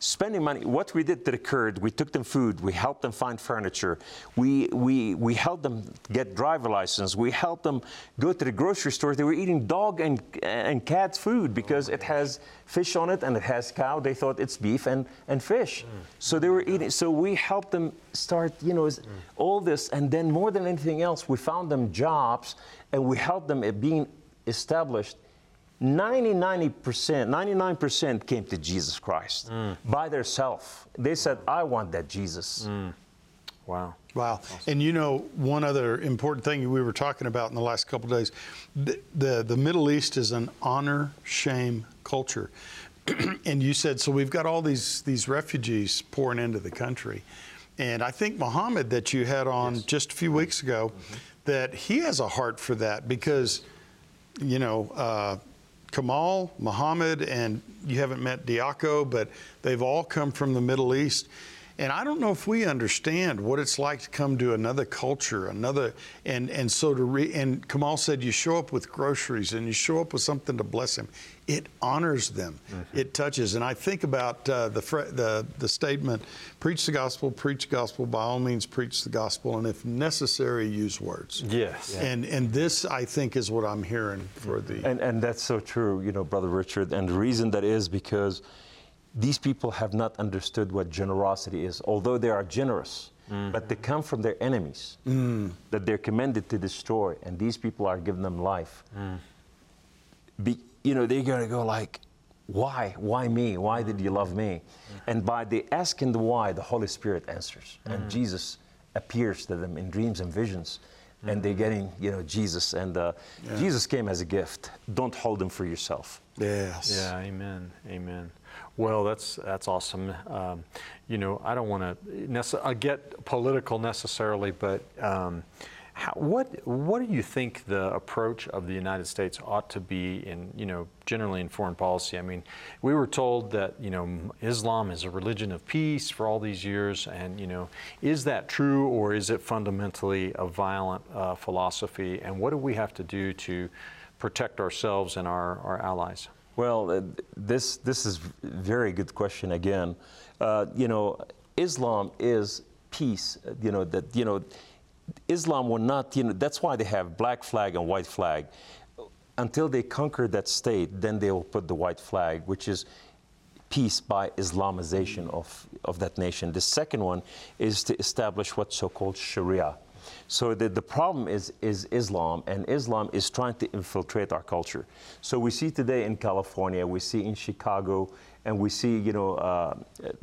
spending money. What we did to the Kurd, we took them food, we helped them find furniture, we, we, we helped them get driver license, we helped them go to the grocery store. They were eating dog and, and cat food because it has fish on it and it has cow. They thought it's beef and, and fish. Mm. So they were eating, so we helped them start, you know, mm. all this. And then more than anything else, we found them jobs and we helped them at being established. ninety-nine percent, ninety-nine percent came to Jesus Christ mm. by themselves. They said, I want that Jesus. Mm. Wow. Wow. Awesome. And you know, one other important thing we were talking about in the last couple of days, the, the, the Middle East is an honor shame culture. And you said, so we've got all these, these refugees pouring into the country. And I think Muhammad that you had on yes. just a few weeks ago, mm-hmm. that he has a heart for that because, you know, uh, Kamal, Muhammad, and you haven't met Diaco, but they've all come from the Middle East. And I don't know if we understand what it's like to come to another culture, another, and, and so to re, and Kamal said you show up with groceries and you show up with something to bless him. It honors them. Mm-hmm. It touches. And I think about uh, the, the, the statement, preach the gospel, preach the gospel, by all means preach the gospel, and if necessary, use words. Yes. Yeah. And, and this, I think, is what I'm hearing for the... And, and that's so true, you know, Brother Richard, and the reason that is because these people have not understood what generosity is, although they are generous, mm. but they come from their enemies mm. that they're commanded to destroy, and these people are giving them life. Mm. Be, you know, they're going to go like, why? Why me? Why did you love me? Mm. And by the asking the why, the Holy Spirit answers, mm. and Jesus appears to them in dreams and visions. Mm. And they're getting, you know, Jesus. And uh, yeah. Jesus came as a gift. Don't hold him for yourself. Yes. Yeah, amen, amen. Well, that's that's awesome. Um, you know, I don't want to nece- get political necessarily, but um, how, what what do you think the approach of the United States ought to be in, you know, generally in foreign policy? I mean, we were told that, you know, Islam is a religion of peace for all these years, and, you know, is that true, or is it fundamentally a violent uh, philosophy? And what do we have to do to protect ourselves and our, our allies? Well, uh, this this is a very good question again. Uh, you know, Islam is peace. You know that you know, Islam will not. You know that's why they have black flag and white flag. Until they conquer that state, then they will put the white flag, which is peace by Islamization of of that nation. The second one is to establish what's so-called Sharia. So the, the problem is, is Islam, and Islam is trying to infiltrate our culture. So we see today in California, we see in Chicago, and we see, you know, uh,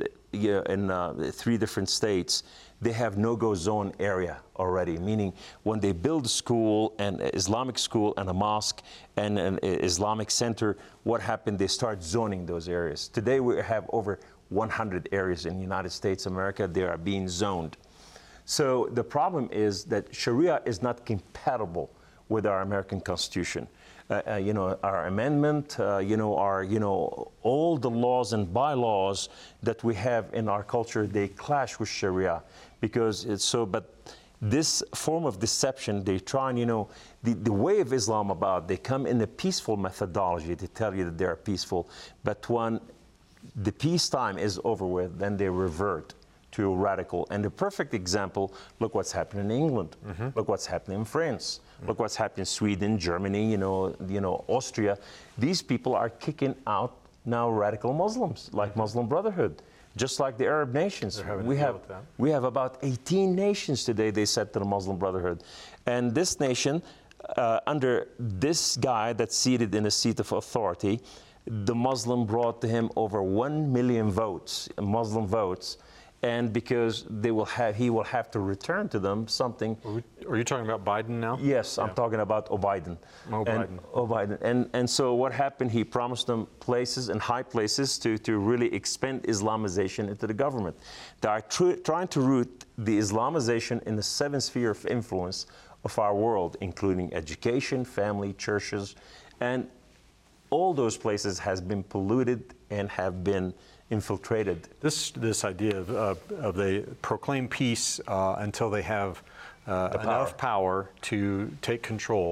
in uh, three different states, they have no-go zone area already, meaning when they build a school, an Islamic school and a mosque and an Islamic center, what happened? They start zoning those areas. Today we have over one hundred areas in the United States of America. They are being zoned. So the problem is that Sharia is not compatible with our American Constitution. Uh, uh, you know, our amendment, uh, you know, our, you know, all the laws and bylaws that we have in our culture, they clash with Sharia because it's so, but this form of deception, they try and, you know, the, the way of Islam about, they come in a peaceful methodology to tell you that they are peaceful, but when the peacetime is over with, then they revert to radical. And the perfect example, look what's happening in England. Mm-hmm. Look what's happening in France. Mm-hmm. Look what's happening in Sweden, Germany, you know, you know, Austria. These people are kicking out now radical Muslims, like Muslim Brotherhood, just like the Arab nations. We have, we have about eighteen nations today, they said, to the Muslim Brotherhood. And this nation, uh, under this guy that's seated in a seat of authority, the Muslim brought to him over one million votes, Muslim votes. And because they will have, he will have to return to them something. Are, we, are you talking about Biden now? Yes, yeah. I'm talking about O'Biden. Oh, and, Biden. Oh, Biden. And, and so what happened, he promised them places and high places to, to really expand Islamization into the government. They are tr trying to root the Islamization in the seventh sphere of influence of our world, including education, family, churches, and all those places has been polluted and have been infiltrated. This this idea of, uh, of they proclaim peace uh, until they have uh, the enough power to take control,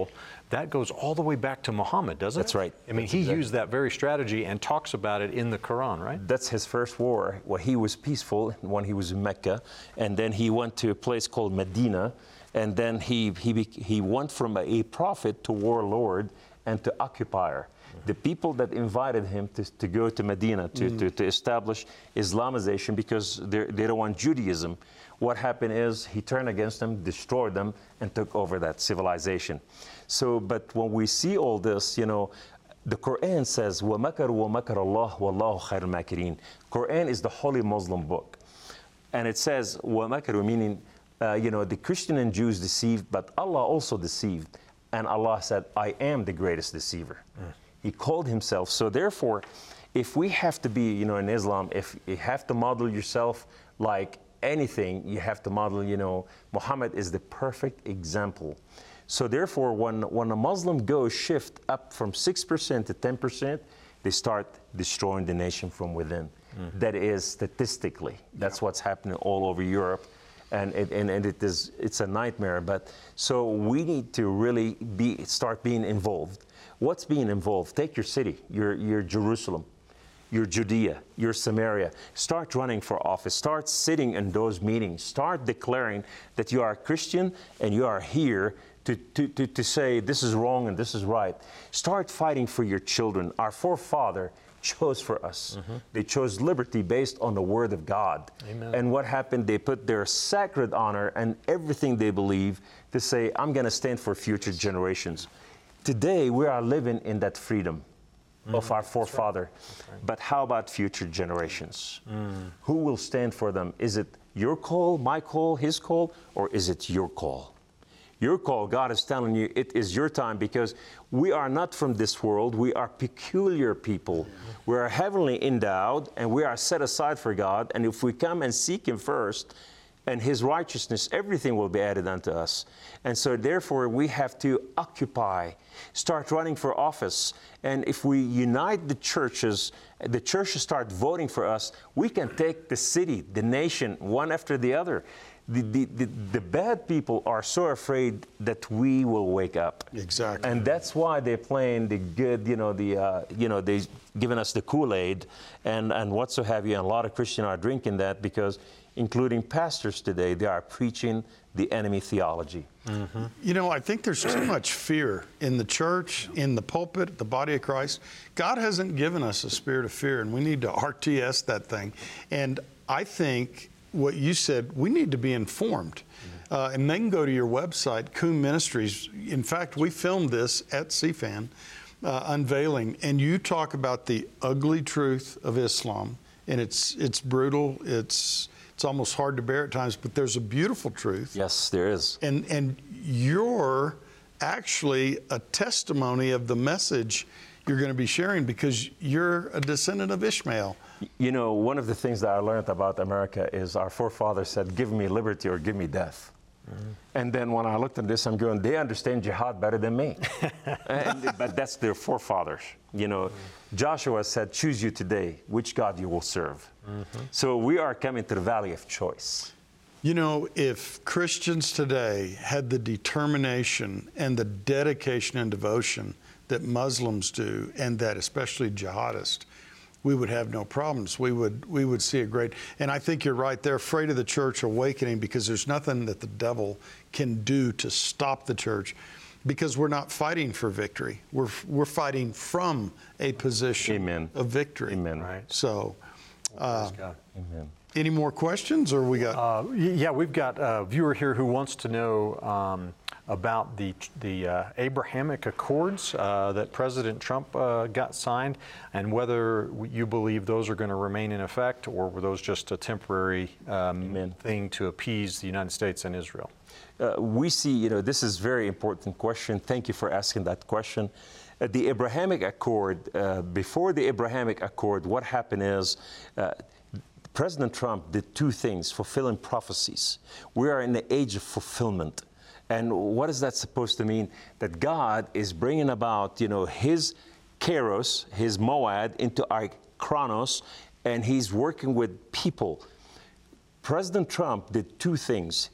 that goes all the way back to Muhammad, doesn't it? That's right. I mean, That's he exactly. used that very strategy and talks about it in the Quran, right? That's his first war. Well, he was peaceful when he was in Mecca, and then he went to a place called Medina, and then he he bec- he went from a, a prophet to warlord and to occupier. The people that invited him to, to go to Medina to, mm. to, to establish Islamization because they they don't want Judaism. What happened is he turned against them, destroyed them, and took over that civilization. So, but when we see all this, you know, the Quran says, وَمَكَرُوا وَمَكَرَ اللَّهُ وَاللَّهُ خَيْرُ الْمَاكِرِينَ. Quran is the holy Muslim book. And it says, وَمَكَرُوا, meaning, uh, you know, the Christian and Jews deceived, but Allah also deceived. And Allah said, I am the greatest deceiver. Mm. He called himself. So therefore, if we have to be, you know, in Islam, if you have to model yourself like anything, you have to model, you know, Muhammad is the perfect example. So therefore, when, when a Muslim goes shift up from six percent to ten percent, they start destroying the nation from within. Mm-hmm. That is statistically. That's yeah. what's happening all over Europe. And it, and, and it is, it's a nightmare. But so we need to really be, start being involved. What's being involved? Take your city, your, your Jerusalem, your Judea, your Samaria. Start running for office. Start sitting in those meetings. Start declaring that you are a Christian and you are here to, to, to, to say this is wrong and this is right. Start fighting for your children. Our forefather chose for us. Mm-hmm. They chose liberty based on the Word of God. Amen. And what happened? They put their sacred honor and everything they believe to say, I'm going to stand for future generations. Today, we are living in that freedom mm. of our forefather. That's right. Right. But how about future generations? Mm. Who will stand for them? Is it your call, my call, his call, or is it your call? Your call, God is telling you it is your time because we are not from this world. We are peculiar people. We are heavenly endowed and we are set aside for God. And if we come and seek Him first and His righteousness, everything will be added unto us. And so therefore we have to occupy, start running for office. And if we unite the churches, the churches start voting for us, we can take the city, the nation, one after the other. The, the, the, the bad people are so afraid that we will wake up. Exactly. And that's why they're playing the good, you know, the, uh, you know, they've given us the Kool-Aid and, and what so have you. And a lot of Christians are drinking that because, including pastors today, they are preaching the enemy theology. Mm-hmm. You know, I think there's too much fear in the church, in the pulpit, the body of Christ. God hasn't given us a spirit of fear, and we need to R T S that thing. And I think what you said, we need to be informed. Uh, and they can go to your website, Coon Ministries. In fact, we filmed this at C FAN, uh, unveiling, and you talk about the ugly truth of Islam. And it's it's brutal, it's it's almost hard to bear at times, but there's a beautiful truth. Yes, there is. And, and you're actually a testimony of the message you're going to be sharing because you're a descendant of Ishmael. You know, one of the things that I learned about America is our forefathers said, give me liberty or give me death. Mm-hmm. And then when I looked at this, I'm going, they understand jihad better than me. and, but that's their forefathers. You know, mm-hmm. Joshua said, choose you today which God you will serve. Mm-hmm. So we are coming to the valley of choice. You know, if Christians today had the determination and the dedication and devotion that Muslims do, and that especially jihadists, we would have no problems. We would we would see a great, and I think you're right. They're afraid of the church awakening because there's nothing that the devil can do to stop the church, because we're not fighting for victory. We're we're fighting from a position Amen. of victory. Amen. Right. So, uh, Amen. Any more questions, or we got? Uh, yeah, we've got a viewer here who wants to know um, about the the uh, Abrahamic Accords uh, that President Trump uh, got signed, and whether you believe those are going to remain in effect, or were those just a temporary um, thing to appease the United States and Israel? Uh, we see, you know, this is a very important question. Thank you for asking that question. Uh, the Abrahamic Accord, uh, before the Abrahamic Accord, what happened is uh, President Trump did two things, fulfilling prophecies. We are in the age of fulfillment. And what is that supposed to mean? That God is bringing about, you know, His Kairos, His Moad, into our Chronos, and He's working with people. President Trump did two things.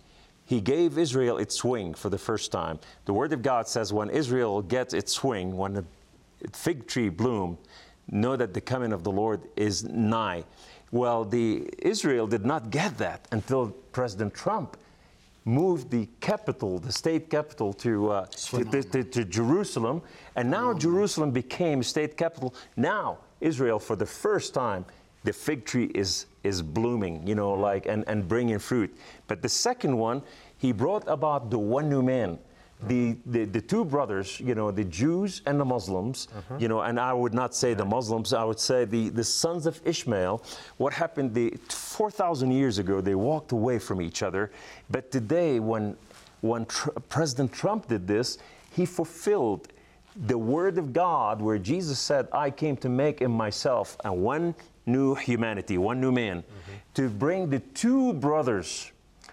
He gave Israel its wing for the first time. The Word of God says when Israel gets its wing, when the fig tree bloomed, know that the coming of the Lord is nigh. Well, the Israel did not get that until President Trump moved the capital, the state capital, to, uh, to, to, to, to Jerusalem. And now mm-hmm. Jerusalem became state capital. Now, Israel, for the first time, the fig tree is, is blooming, you know, like, and, and bringing fruit. But the second one, he brought about the one new man. The, the, the two brothers, you know, the Jews and the Muslims, uh-huh. you know, and I would not say the Muslims, I would say the, the sons of Ishmael. What happened the four thousand years ago, they walked away from each other. But today, when, when tr- President Trump did this, he fulfilled the word of God where Jesus said, I came to make in myself a one new humanity, one new man, mm-hmm. to bring the two brothers,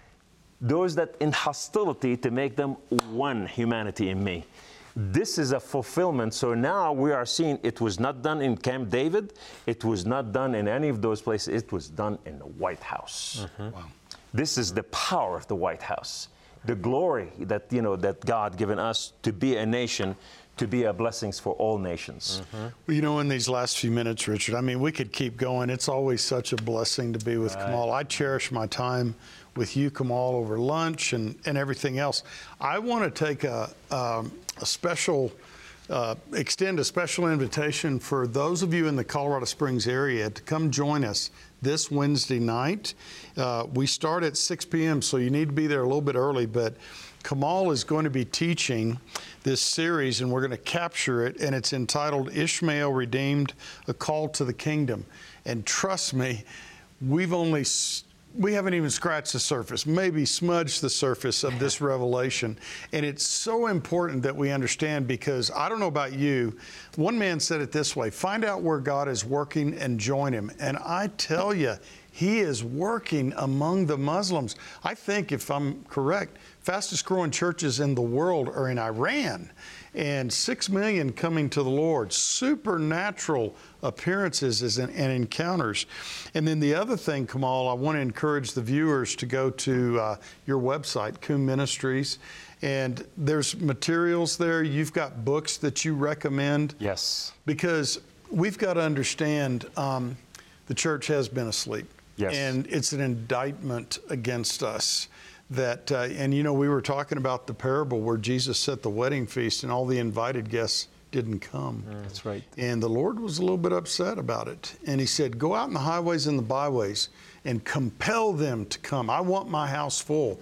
those that in hostility, to make them one humanity in me. This is a fulfillment. So now we are seeing it was not done in Camp David. It was not done in any of those places. It was done in the White House. Mm-hmm. Wow. This is the power of the White House. The glory that, you know, that God given us to be a nation, to be a blessings for all nations. Mm-hmm. Well, you know, in these last few minutes, Richard, I mean, we could keep going. It's always such a blessing to be with right. Kamal. I cherish my time with you, Kamal, over lunch and, and everything else. I want to take a, um, a special, uh, extend a special invitation for those of you in the Colorado Springs area to come join us this Wednesday night. Uh, we start at six p.m., so you need to be there a little bit early, but Kamal is going to be teaching this series, and we're going to capture it, and it's entitled Ishmael Redeemed, A Call to the Kingdom. And trust me, we've only... We haven't even scratched the surface, maybe smudged the surface of this revelation. And it's so important that we understand, because I don't know about you, one man said it this way, find out where God is working and join him. And I tell you, he is working among the Muslims. I think, if I'm correct, fastest growing churches in the world are in Iran, and six million coming to the Lord. Supernatural appearances and encounters. And then the other thing, Kamal, I want to encourage the viewers to go to uh, your website, Coombe Ministries, and there's materials there. You've got books that you recommend. Yes. Because we've got to understand um, the church has been asleep. Yes. And it's an indictment against us. That, uh, and you know, we were talking about the parable where Jesus set the wedding feast and all the invited guests didn't come. Mm, that's right. And the Lord was a little bit upset about it. And he said, go out in the highways and the byways and compel them to come. I want my house full.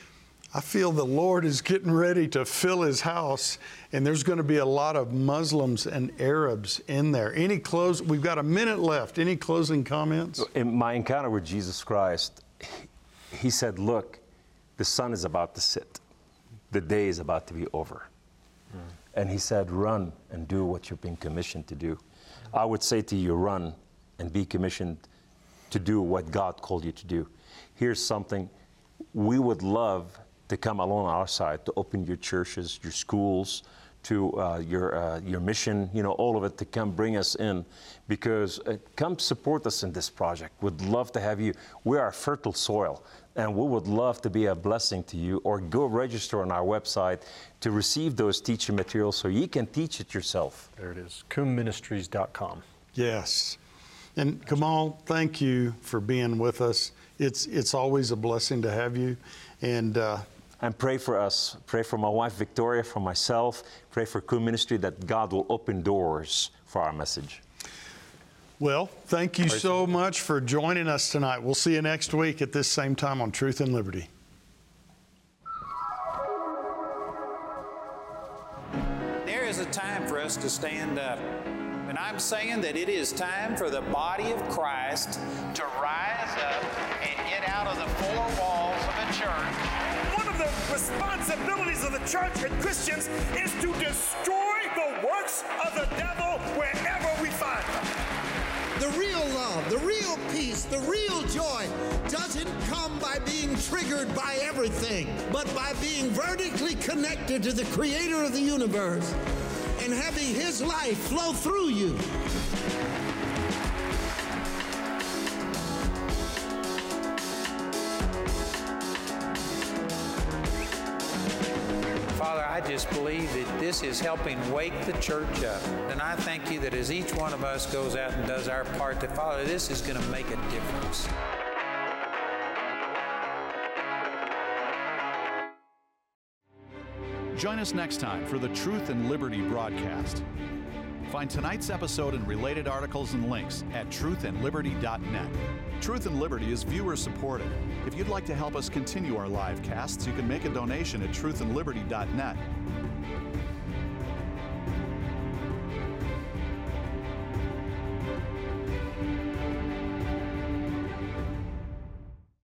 I feel the Lord is getting ready to fill his house, and there's going to be a lot of Muslims and Arabs in there. Any close, we've got a minute left. Any closing comments? In my encounter with Jesus Christ, he said, look, the sun is about to set. The day is about to be over. Mm. And he said, run and do what you've been commissioned to do. Mm. I would say to you, run and be commissioned to do what God called you to do. Here's something. We would love to come along our side, to open your churches, your schools, to uh, your uh, your mission, you know, all of it, to come bring us in, because uh, come support us in this project. We'd love to have you. We are fertile soil, and we would love to be a blessing to you. Or go register on our website to receive those teaching materials so you can teach it yourself. There it is, coombe ministries dot com. Yes. And Kamal, thank you for being with us. It's it's always a blessing to have you. And uh, And pray for us. Pray for my wife, Victoria, for myself. Pray for Coombe Ministry that God will open doors for our message. Well, thank you so much for joining us tonight. We'll see you next week at this same time on Truth and Liberty. There is a time for us to stand up. And I'm saying that it is time for the body of Christ to rise up and get out of the four walls of a church. One of the responsibilities of the church and Christians is to destroy the works of the devil wherever we find them. The real love, the real peace, the real joy doesn't come by being triggered by everything, but by being vertically connected to the Creator of the universe and having His life flow through you. just believe that this is helping wake the church up. And I thank you that as each one of us goes out and does our part to follow, this is going to make a difference. Join us next time for the Truth and Liberty broadcast. Find tonight's episode and related articles and links at truth and liberty dot net. Truth and Liberty is viewer supported. If you'd like to help us continue our live casts, you can make a donation at truth and liberty dot net.